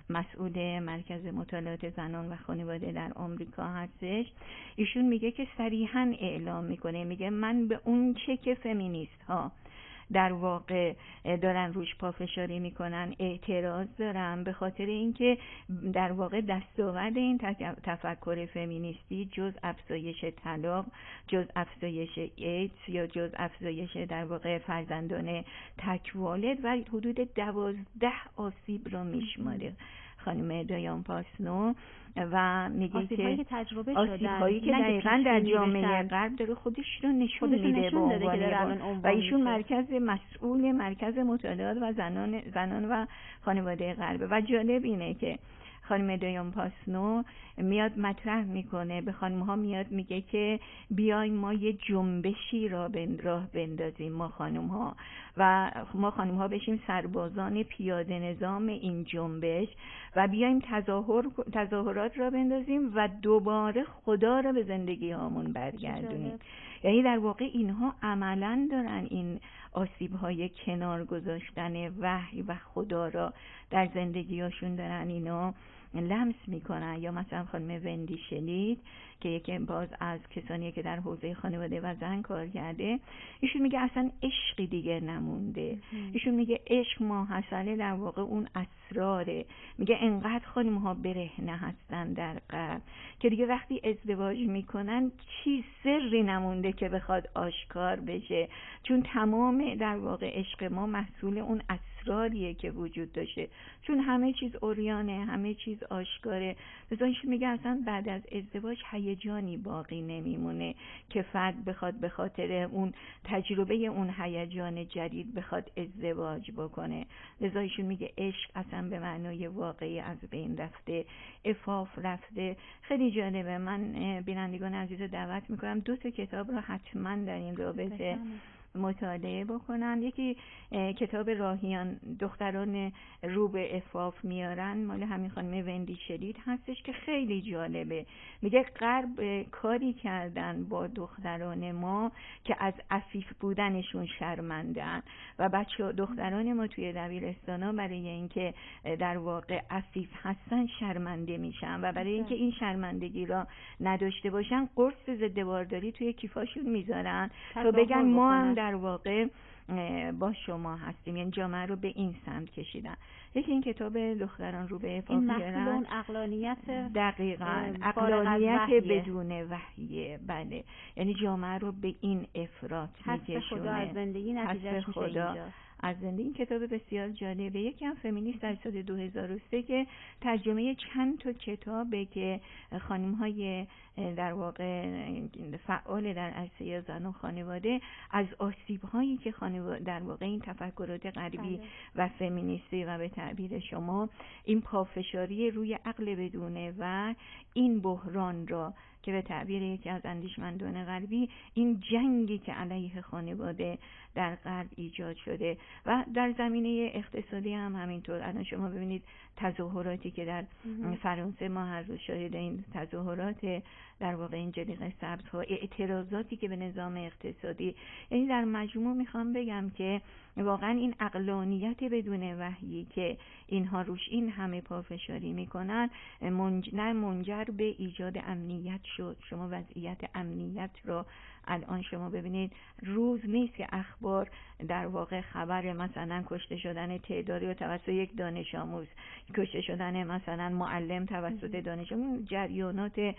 مسئول مرکز مطالعات زنان و خانواده در آمریکا هستش، ایشون میگه که صریحاً اعلام میکنه، میگه من به اون چه که فمینیست ها در واقع دارن روش پافشاری میکنن اعتراض دارم، به خاطر اینکه در واقع دستاورد این تفکر فمینیستی جز افزایش طلاق، جز افزایش ایدز یا جز افزایش در واقع فرزندان تک والد و حدود دوازده آسیب رو میشماره خانم دایان پاسنو و میگه که تجربه آسیب هایی که دقیقاً در جامعه غرب داره خودش رو نشون میده به عنوان و ایشون مرکز مسئول مرکز مطالعات و زنان زنان و خانواده غرب. و جالب اینه که خانم دایان پاسنو میاد مطرح میکنه، به خانم ها میاد میگه که بیایم ما یه جنبشی را بند راه بندازیم ما خانم ها و ما خانم ها بشیم سربازان پیاده نظام این جنبش و بیایم تظاهر تظاهرات را بندازیم و دوباره خدا را به زندگی هامون برگردونیم. یعنی در واقع اینها عملاً دارن این آسیب های کنار گذاشتن وحی و خدا را در زندگی هاشون دارن اینا لمس میکنن. یا مثلا خانم وندی شلید که یکی باز از کسانی که در حوزه خانواده و زن کار کرده، ایشون میگه اصلا عشقی دیگه نمونده. ایشون میگه عشق ماحصل در واقع اون اسراره. میگه انقدر خانم ها برهنه هستن در غرب که دیگه وقتی ازدواج میکنن چیز سری نمونده که بخواد آشکار بشه، چون تمام در واقع عشق ما محصول اون اسرار اسراریه که وجود داشته، چون همه چیز عریانه، همه چیز آشکاره. لذا میگه اصلا بعد از ازدواج هیجانی باقی نمیمونه که فرد بخواد به خاطر اون تجربه اون هیجان جدید بخواد ازدواج بکنه. لذا ایشون میگه عشق اصلا به معنای واقعی از بین رفته، عفاف رفته. خیلی جالبه. من بینندگان عزیز دعوت میکنم دو تا کتاب رو حتما در این رابطه مطالعه بکنن. یکی کتاب راهیان دختران رو به عفاف میارن، مال همین خانم وندی شرید هستش که خیلی جالبه. میگه غرب کاری کردن با دختران ما که از عفیف بودنشون شرمندن و بچه دختران ما توی دبیرستانا برای اینکه در واقع عفیف هستن شرمنده میشن و برای اینکه این شرمندگی را نداشته باشن قرص ضد بارداری توی کیفاشون میذارن تا بگن ما هم در واقع با شما هستیم، یعنی جامعه رو به این سمت کشیدن. یکی این کتاب دختران رو به عفاف این محصول اون عقلانیت، دقیقاً عقلانیت بدون وحیه. بله، یعنی جامعه رو به این افراط میکشونه. حسب خدا از زندگی نتیجهش میشه اینجا. از زندگی. این کتاب بسیار جالبه. یکی هم فمینیست در سال دو هزار و سه که ترجمه چند تا کتابه که خانم های در واقع فعال در عرصه زن و خانواده از آسیب هایی که خانواده در واقع این تفکرات غربی و فمینیستی و به تعبیر شما این پافشاری روی عقل بدونه و این بحران را که به تعبیر یکی از اندیشمندان غربی این جنگی که علیه خانواده در غرب ایجاد شده و در زمینه اقتصادی هم همینطور. الان شما ببینید تظاهراتی که در فرانسه، ما هر روز شاهد این تظاهرات در واقع این جلیقه سبز ها، اعتراضاتی که به نظام اقتصادی، یعنی در مجموع میخوام بگم که واقعا این عقلانیت بدون وحیی که اینها روش این همه پافشاری میکنن منج... نه منجر به ایجاد امنیت شد. شما وضعیت امنیت رو الان شما ببینید، روز نیست که اخبار در واقع خبر مثلا کشته شدن تعدادی و توسط یک دانش آموز، کشته شدن مثلا معلم توسط دانش آموز، جریانات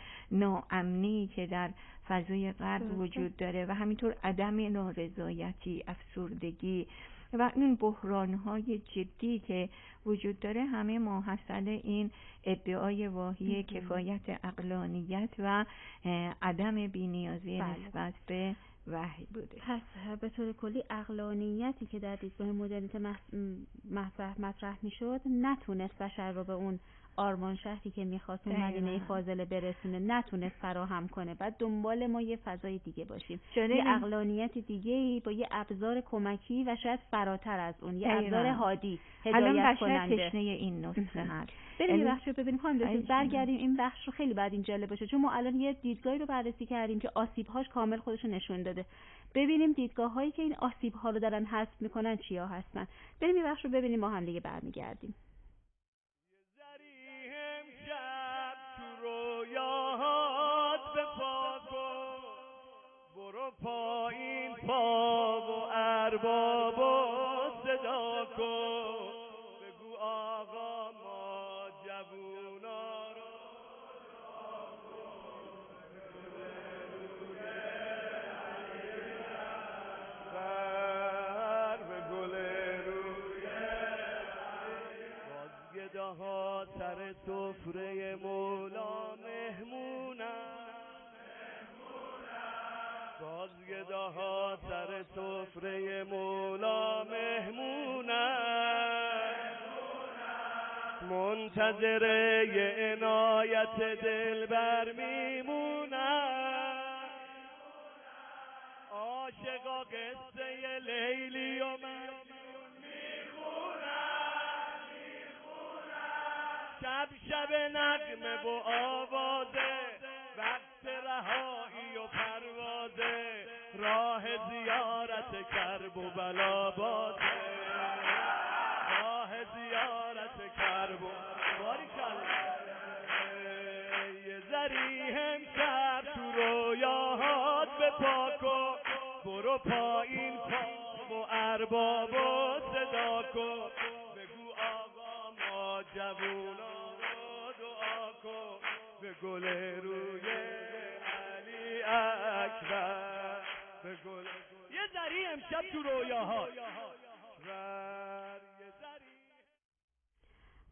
ناامنی که در فضای غرب وجود داره و همینطور عدم نارضایتی، افسردگی و این بحران‌های جدی که وجود داره همه ماحصل این ادعای واهی کفایت عقلانیت و عدم بی‌نیازی نسبت به وحی بوده. پس به طور کلی عقلانیتی که در دیدگاه مدرنیته مطرح مطرح میشد نتونست بشر رو به اون آرمان شهری که میخواست اون مدینه فاضله برسونه نتونست فراهم کنه. بعد دنبال ما یه فضای دیگه باشیم، یه عقلانیت دیگه با یه ابزار کمکی و شاید فراتر از اون، یه ابزار هادی، هدایت کننده. الان بشر تشنه این نسخه هست. بریم یه بخش رو ببینیم. خانم دکتر برگردیم این بخش رو، خیلی بعد این جالب باشه چون ما الان یه دیدگاهی رو بررسی کردیم که آسیب‌هاش کامل خودش رو نشون داده. ببینیم دیدگاه‌هایی که این آسیب‌ها رو دارن حذف می‌کنن چیا هستن. بریم یه بخش رو ببینیم، ما هم دیگه برمیگردیم. برو پایین پا و ارباب و صدا کن، بگو آقا ما جوونا رو بر به گل روی بازگده ها سر سفره مولا مهمونن، بازگده ها سر سفره مولا مهمونن، منتظر یه عنایت دلبر میمونن، عاشقا قصه لیلی و مجنون میخونن، شب شب نغمه و آوازه، وقت رهایی و پروازه، راه زیارت کرب و بلا باده، راه زیارت کرب و باریکالله. یه ذری همشب تو رویاهات به پاکو، برو پایین پا و ارباب و صدا کن، بگو آقا ما جوونا رو دعا کن، به گل روی علی اکبر، به گل. یه ذری امشب تو رویاها، یه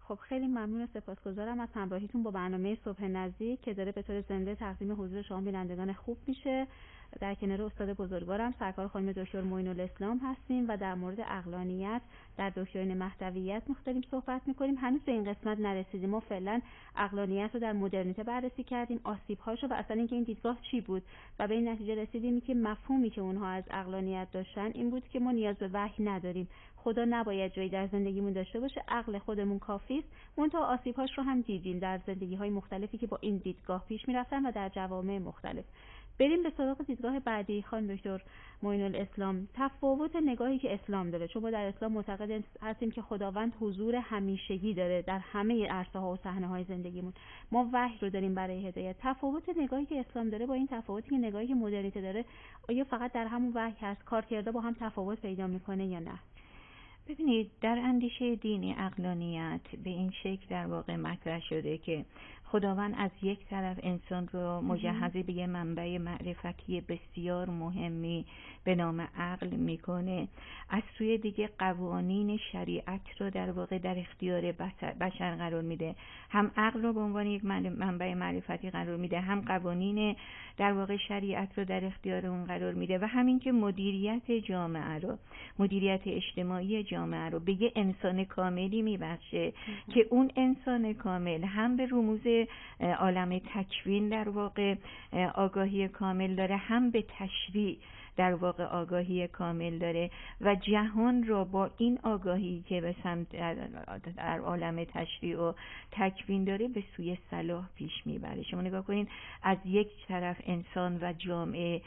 خب خیلی ممنون و سپاسگزارم از همراهیتون با برنامه صبح نزدیک که داره به طور زنده تقدیم حضور شما بینندگان خوب میشه. در کنار استاد بزرگوارم سرکار خانم دکتر معین الاسلام هستیم و در مورد عقلانیت در دکترین مهدویت مختلف صحبت میکنیم. هنوز به این قسمت نرسیدیم. ما فعلا عقلانیت رو در مدرنیته بررسی کردیم، آسیب‌هاش و اصلا اینکه این دیدگاه چی بود و به این نتیجه رسیدیم که مفهومی که اونها از عقلانیت داشتن این بود که ما نیاز به وحی نداریم. خدا نباید جایی در زندگیمون داشته باشه، عقل خودمون کافی است. منتها آسیب‌هاش رو هم دیدیم در زندگی‌های مختلفی که با این دیدگاه پیش می‌رفتن و در جوامع مختلف. بریم به سراغ دیدگاه بعدی. خانم دکتر معین الاسلام، تفاوت نگاهی که اسلام داره، چون ما در اسلام معتقد هستیم که خداوند حضور همیشگی داره در همه عرصه‌ها و صحنه‌های زندگیمون. ما وحی رو داریم برای هدایت. تفاوت نگاهی که اسلام داره با این تفاوتی که نگاهی که مدرنیته داره، آیا فقط در همون وحی هست؟ کارکرده با هم تفاوت پیدا میکنه یا نه؟ ببینید، در اندیشه دینی عقلانیت به این شکل در واقع مطرح شده که خداوند از یک طرف انسان رو مجهز به یه منبع معرفتی بسیار مهمی به نام عقل میکنه، از سوی دیگه قوانین شریعت رو در واقع در اختیار بشر قرار میده. هم عقل رو به عنوان یک منبع معرفتی قرار میده، هم قوانین در واقع شریعت رو در اختیار اون قرار میده و همین که مدیریت جامعه رو، مدیریت اجتماعی جامعه رو به یه انسان کاملی میبخشه که اون انسان کامل هم به رموز عالم تکوین در واقع آگاهی کامل داره، هم به تشریع در واقع آگاهی کامل داره و جهان رو با این آگاهی که به سمت در عالم تشریع و تکوین داره به سوی صلاح پیش میبره. شما نگاه کنین، از یک طرف انسان و جامعه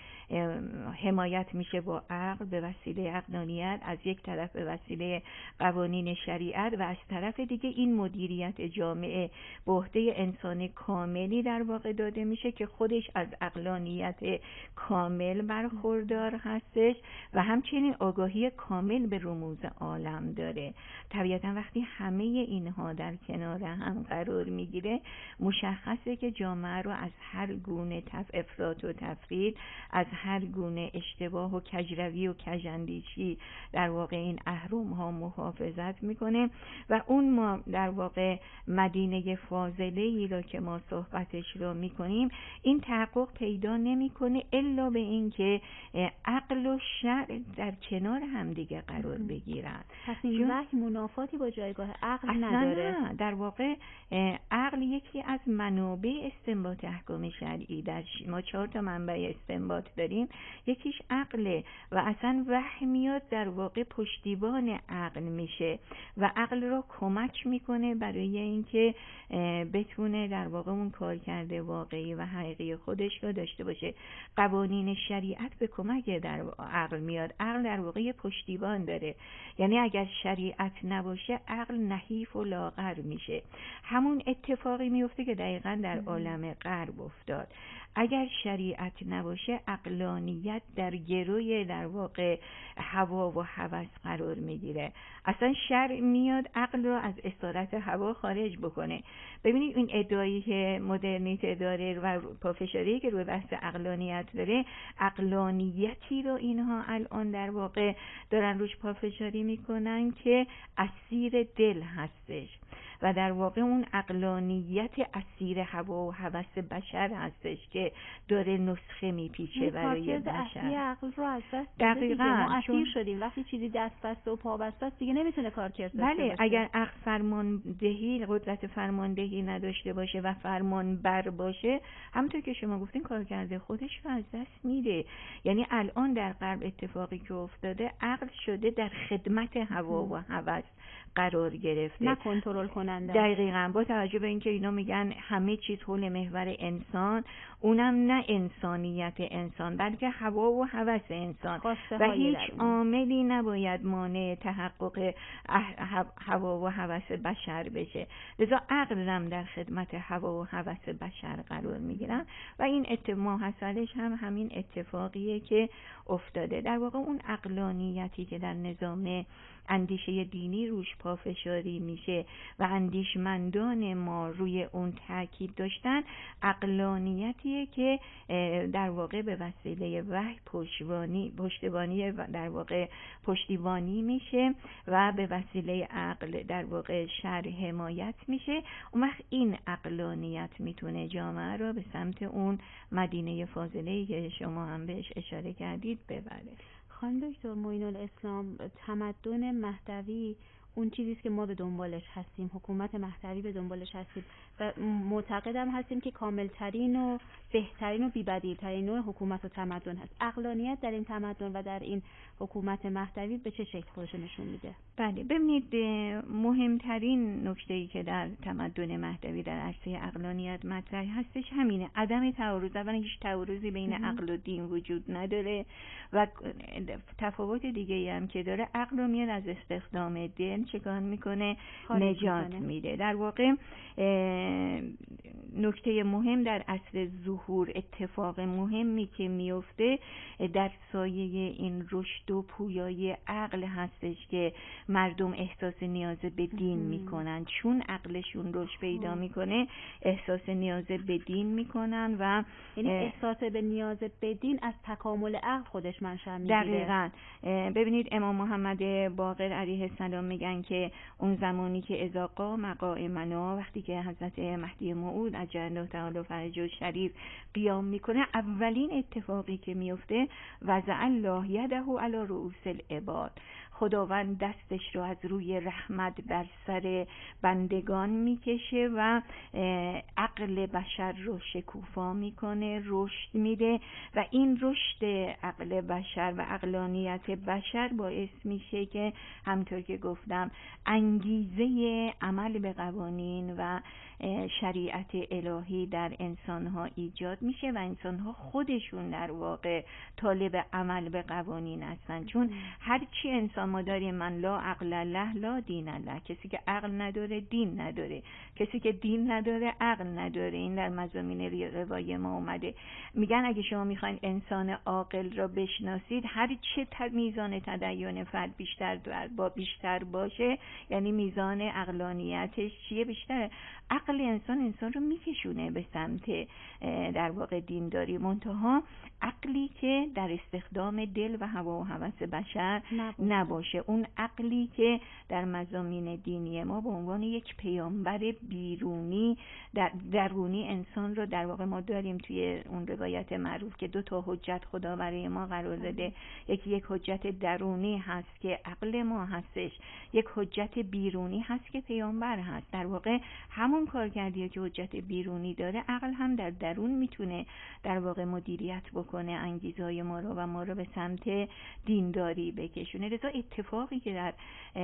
حمایت میشه با عقل به وسیله عقلانیت، از یک طرف به وسیله قوانین شریعت و از طرف دیگه این مدیریت جامعه به عهده انسان کاملی در واقع داده میشه که خودش از عقلانیت کامل برخوردار هستش و همچنین آگاهی کامل به رموز عالم داره. طبیعتا وقتی همه اینها در کنار هم قرار میگیره، مشخصه که جامعه رو از هر گونه تف افراط و تفرید، از هر گونه اشتباه و کجروی و کجاندیشی در واقع این اهرم ها محافظت میکنه و اون ما در واقع مدینه فاضله ای را که ما صحبتش رو میکنیم این تحقق پیدا نمیکنه الا به این که عقل و شرع در کنار هم دیگه قرار بگیرن. پس این وحی منافاتی با جایگاه عقل نداره. نه، در واقع عقل یکی از منابع استنباط احکام شرعی، در ما چهار تا منبع استنباط داریم، یکیش عقله و اصلا وحی میاد در واقع پشتیبان عقل میشه و عقل رو کمک میکنه برای اینکه بتونه در واقع اون کار کرده واقعی و حقیقی خودش رو داشته باشه. قوانین شریعت به کمک در عقل میاد. عقل در واقع پشتیبان داره، یعنی اگر شریعت نباشه عقل نحیف و لاغر میشه. همون اتفاقی میفته که دقیقاً در عالم غرب افتاد. اگر شریعت نباشه عقلانیت در گروی در واقع هوا و هوس قرار میگیره. اصلا شرع میاد عقل رو از اسارت هوا خارج بکنه. ببینید این ادعایی که مدرنیته داره و پافشاری که روی بحث عقلانیت داره، عقلانیتی رو اینها الان در واقع دارن روش پافشاری میکنن که اسیر دل هستش و در واقع اون عقلانیت اسیر هوا و هوس بشر هستش که داره نسخه میپیچه برای بشر. اصلی عقل رو از دست دقیقاً ما اسیر شدیم. وقتی چیزی دست بسته و پا بسته است دیگه نمیتونه کارکرد داشته بله، باشه. اگر عقل فرماندهی، قدرت فرماندهی نداشته باشه و فرمان بر باشه، همونطور که شما گفتین کارکرد خودش رو از دست میده. یعنی الان در غرب اتفاقی که افتاده، عقل شده در خدمت هوا و هوس قرار گرفته، نه کنترل کننده. دقیقاً، با توجه به اینکه اینا میگن همه چیز حول محور انسان، اونم نه انسانیت انسان بلکه هوا و هوس انسان و هیچ عاملی نباید مانع تحقق هوا و هوس بشر بشه. لذا عقل هم در خدمت هوا و هوس بشر قرار میگیرن و این اتفاق حاصلش هم همین اتفاقیه که افتاده. در واقع اون عقلانیتی که در نظام اندیشه دینی روش پافشاری میشه و اندیشمندان ما روی اون تاکید داشتن، عقلانیتیه که در واقع به وسیله وحی پشتیبانی پشتیبانی در واقع پشتیبانی میشه و به وسیله عقل در واقع شرع حمایت میشه. اون وقت این عقلانیت میتونه جامعه رو به سمت اون مدینه فاضله‌ای که شما هم بهش اشاره کردید ببره. خانم دکتر معین الاسلام، تمدن مهدوی اون چیزیست که ما به دنبالش هستیم، حکومت مهدوی به دنبالش هستیم و معتقدم هستیم که کاملترین و بهترین و بی‌بدیل‌ترین نوع حکومت و تمدن هست. عقلانیت در این تمدن و در این حکومت مهدوی به چه شکل خودش نشون میده؟ بله، ببینید مهمترین نکته‌ای که در تمدن مهدوی در عرصه عقلانیت مطرح هستش همینه، عدم تعارض. اولا هیچ تعارضی بین عقل و دین وجود نداره و تفاوت دیگه‌ای هم که داره، عقل رو میاد از استخدام دل چکار میکنه؟ نجات میده. در واقع نکته مهم در عصر ظهور، اتفاق مهمی که میفته در سایه این رشد و پویایی عقل هستش که مردم احساس نیاز به دین میکنن. چون عقلشون رشد پیدا میکنه احساس نیاز به دین میکنن و یعنی احساس به نیاز به دین از تکامل عقل خودش منشأ میگیره. دقیقاً. ببینید امام محمد باقر علیه السلام میگن که اون زمانی که اذا قام قائمنا، وقتی که حضرت مهدی موعود عجل الله تعالی فرجه شریف قیام میکنه، اولین اتفاقی که میفته وضع الله یده علی رؤوس العباد، خداوند دستش رو از روی رحمت بر سر بندگان میکشه و عقل بشر رو شکوفا میکنه، رشد میده و این رشد عقل بشر و عقلانیت بشر باعث میشه که همطور که گفتم انگیزه عمل به قوانین و شریعت الهی در انسانها ایجاد میشه و انسانها خودشون در واقع طالب عمل به قوانین هستن. چون هرچی انسان ما داریم، من لا عقل له لا دین له، کسی که عقل نداره دین نداره، کسی که دین نداره عقل نداره. این در مضامین روای ما اومده. میگن اگه شما میخواین انسان عاقل را بشناسید، هر چه میزان تدین فرد بیشتر با بیشتر باشه، یعنی میزان عقلانیتش چیه بیشتره، عقل انسان انسان رو میکشونه به سمت در واقع دینداری. منتها عقلی که در استخدام دل و هوا و هوس بشر نباشه, نباشه. اون عقلی که در مضامین دینی ما به عنوان یک پیامبر بیرونی در درونی انسان رو در واقع ما داریم توی اون روایت معروف که دو تا حجت خدا برای ما قرار داده. یکی یک حجت درونی هست که عقل ما هستش، یک حجت بیرونی هست که پیامبر هست. در واقع همون کارکردیه که حجت بیرونی داره، عقل هم در درون میتونه در واقع مدیریت بکنه انگیزهای ما رو و ما رو به سمت دینداری بکشونه. لذا اتفاقی که در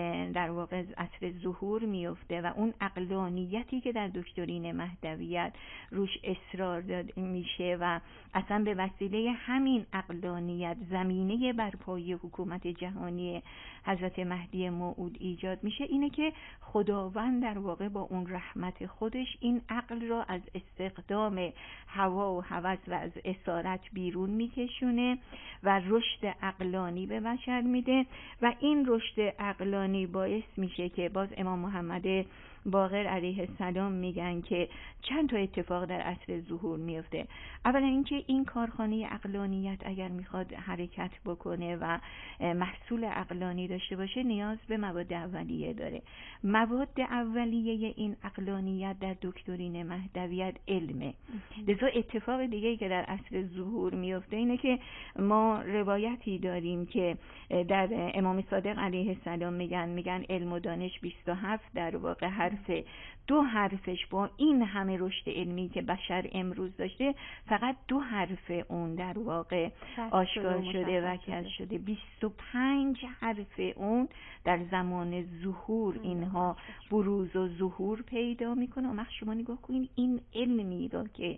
در واقع عصر ظهور میفته و اون عقلانیتی که در دکترین مهدویت روش اصرار داده میشه و اصلا به وسیله همین عقلانیت زمینه برپایی حکومت جهانی حضرت مهدی موعود ایجاد میشه، اینه که خداوند در واقع با اون رحمت خودش این عقل را از استخدام هوا و هوس و از اسارت بیرون میکشونه و رشد عقلانی به بشر میده و این رشد عقلانی باعث میشه که باز امام محمد باقر علیه السلام میگن که چند تا اتفاق در عصر ظهور میفته. اولا اینکه این کارخانه عقلانیت اگر میخواد حرکت بکنه و محصول عقلانی داشته باشه، نیاز به مواد اولیه داره. مواد اولیه این عقلانیت در دکترین مهدویت علمه. لذا اتفاق دیگه‌ای که در عصر ظهور میفته اینه که ما روایتی داریم که در امام صادق علیه السلام میگن میگن علم و دانش بیست و هفت در واقع حرف دو حرفش با این همه رشد علمی که بشر امروز داشته، فقط دو حرف اون در واقع آشکار شده, شده و کشف شده. بیست و پنج حرف اون در زمان ظهور اینها بروز و ظهور پیدا میکنه. و شما نگاه کنید این علمی رو که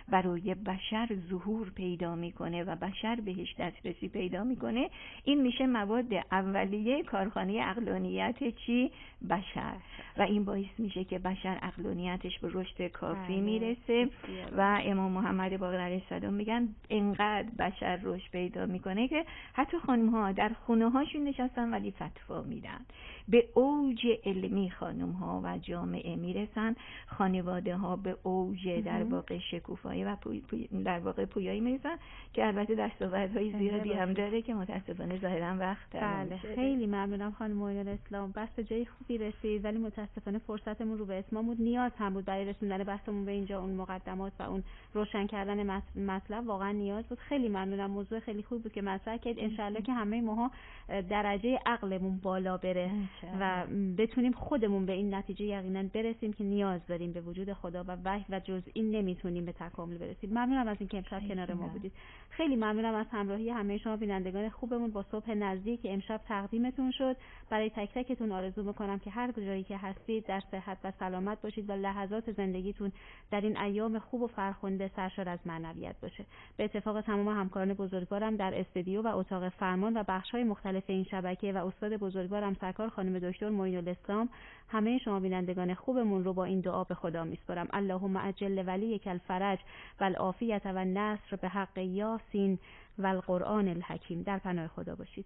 برای بشر ظهور پیدا میکنه و بشر بهش دسترسی پیدا میکنه، این میشه مواد اولیه کارخانه عقلانیت چی؟ بشر. و این باعث میشه که بشر عقلانیتش به رشد کافی میرسه و امام محمد باقر علیه السلام میگن اینقدر بشر رشد پیدا میکنه که حتی خانم ها در خونه هاشون نشستن ولی فتوا میدن. به اوج علمی خانم ها و جامعه میرسن، خانواده ها به اوج در واقع شکوفایی و پوی پوی در واقع پویایی میرسن که البته دستاوردهای زیادی هم داره که متاسفانه ظاهرا وقت بله. خیلی ممنونم خانم معینه الاسلام، بس به جای خوبی رسید ولی متاسفانه فرصتمون رو به اتمام بود. نیاز هم بود برای رسوندن بحثمون به اینجا، اون مقدمات و اون روشن کردن مطلب واقعا نیاز بود. خیلی ممنونم، موضوع خیلی خوب بود که مطرح کرد. ان شاءالله که همه ماها درجه عقلمون بالا بره و بتونیم خودمون به این نتیجه یقینا برسیم که نیاز داریم به وجود خدا و وحی و جز این نمیتونیم به تکامل برسیم. ممنونم از اینکه امشب کنار ما بودید. خیلی ممنونم از همراهی همه شما بینندگان خوبمون با صبح نزدیک که امشب تقدیمتون شد. برای تک تکتون آرزو میکنم که هر جایی که هستید در صحت و سلامت باشید و لحظات زندگیتون در این ایام خوب و فرخنده سرشار از معنویت باشه. به اتفاق تمام همکاران بزرگوارم در استودیو و اتاق فرمان و بخش‌های مختلف این شبکه و استاد بزرگوارم سرکار خانم دکتر معین الاسلام، همه شما بینندگان خوبمون رو با این دعا به خدا میسپارم. اللهم عجل ولیک الفرج و العافیت و النصر به حق یاسین و القرآن الحکیم. در پناه خدا باشید.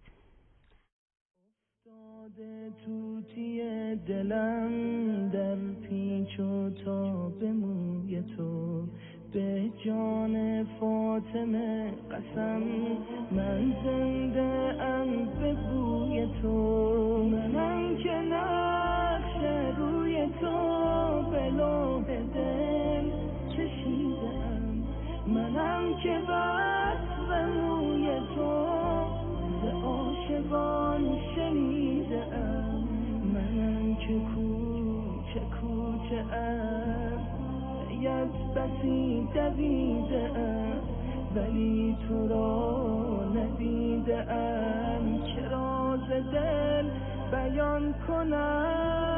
افتاده توتی دلم در پیچ و تاب موی تو، به جان فاطمه قسم من زنده ام به بوی تو. منم که نقش روی تو به لوح دل کشیده ام، منم که وصف موی تو ز عاشقان شنیده ام، منم که کوچه کوچه ام یت بسی دویده ام ولی تو را ندیده ام، که راز دل بیان کنم.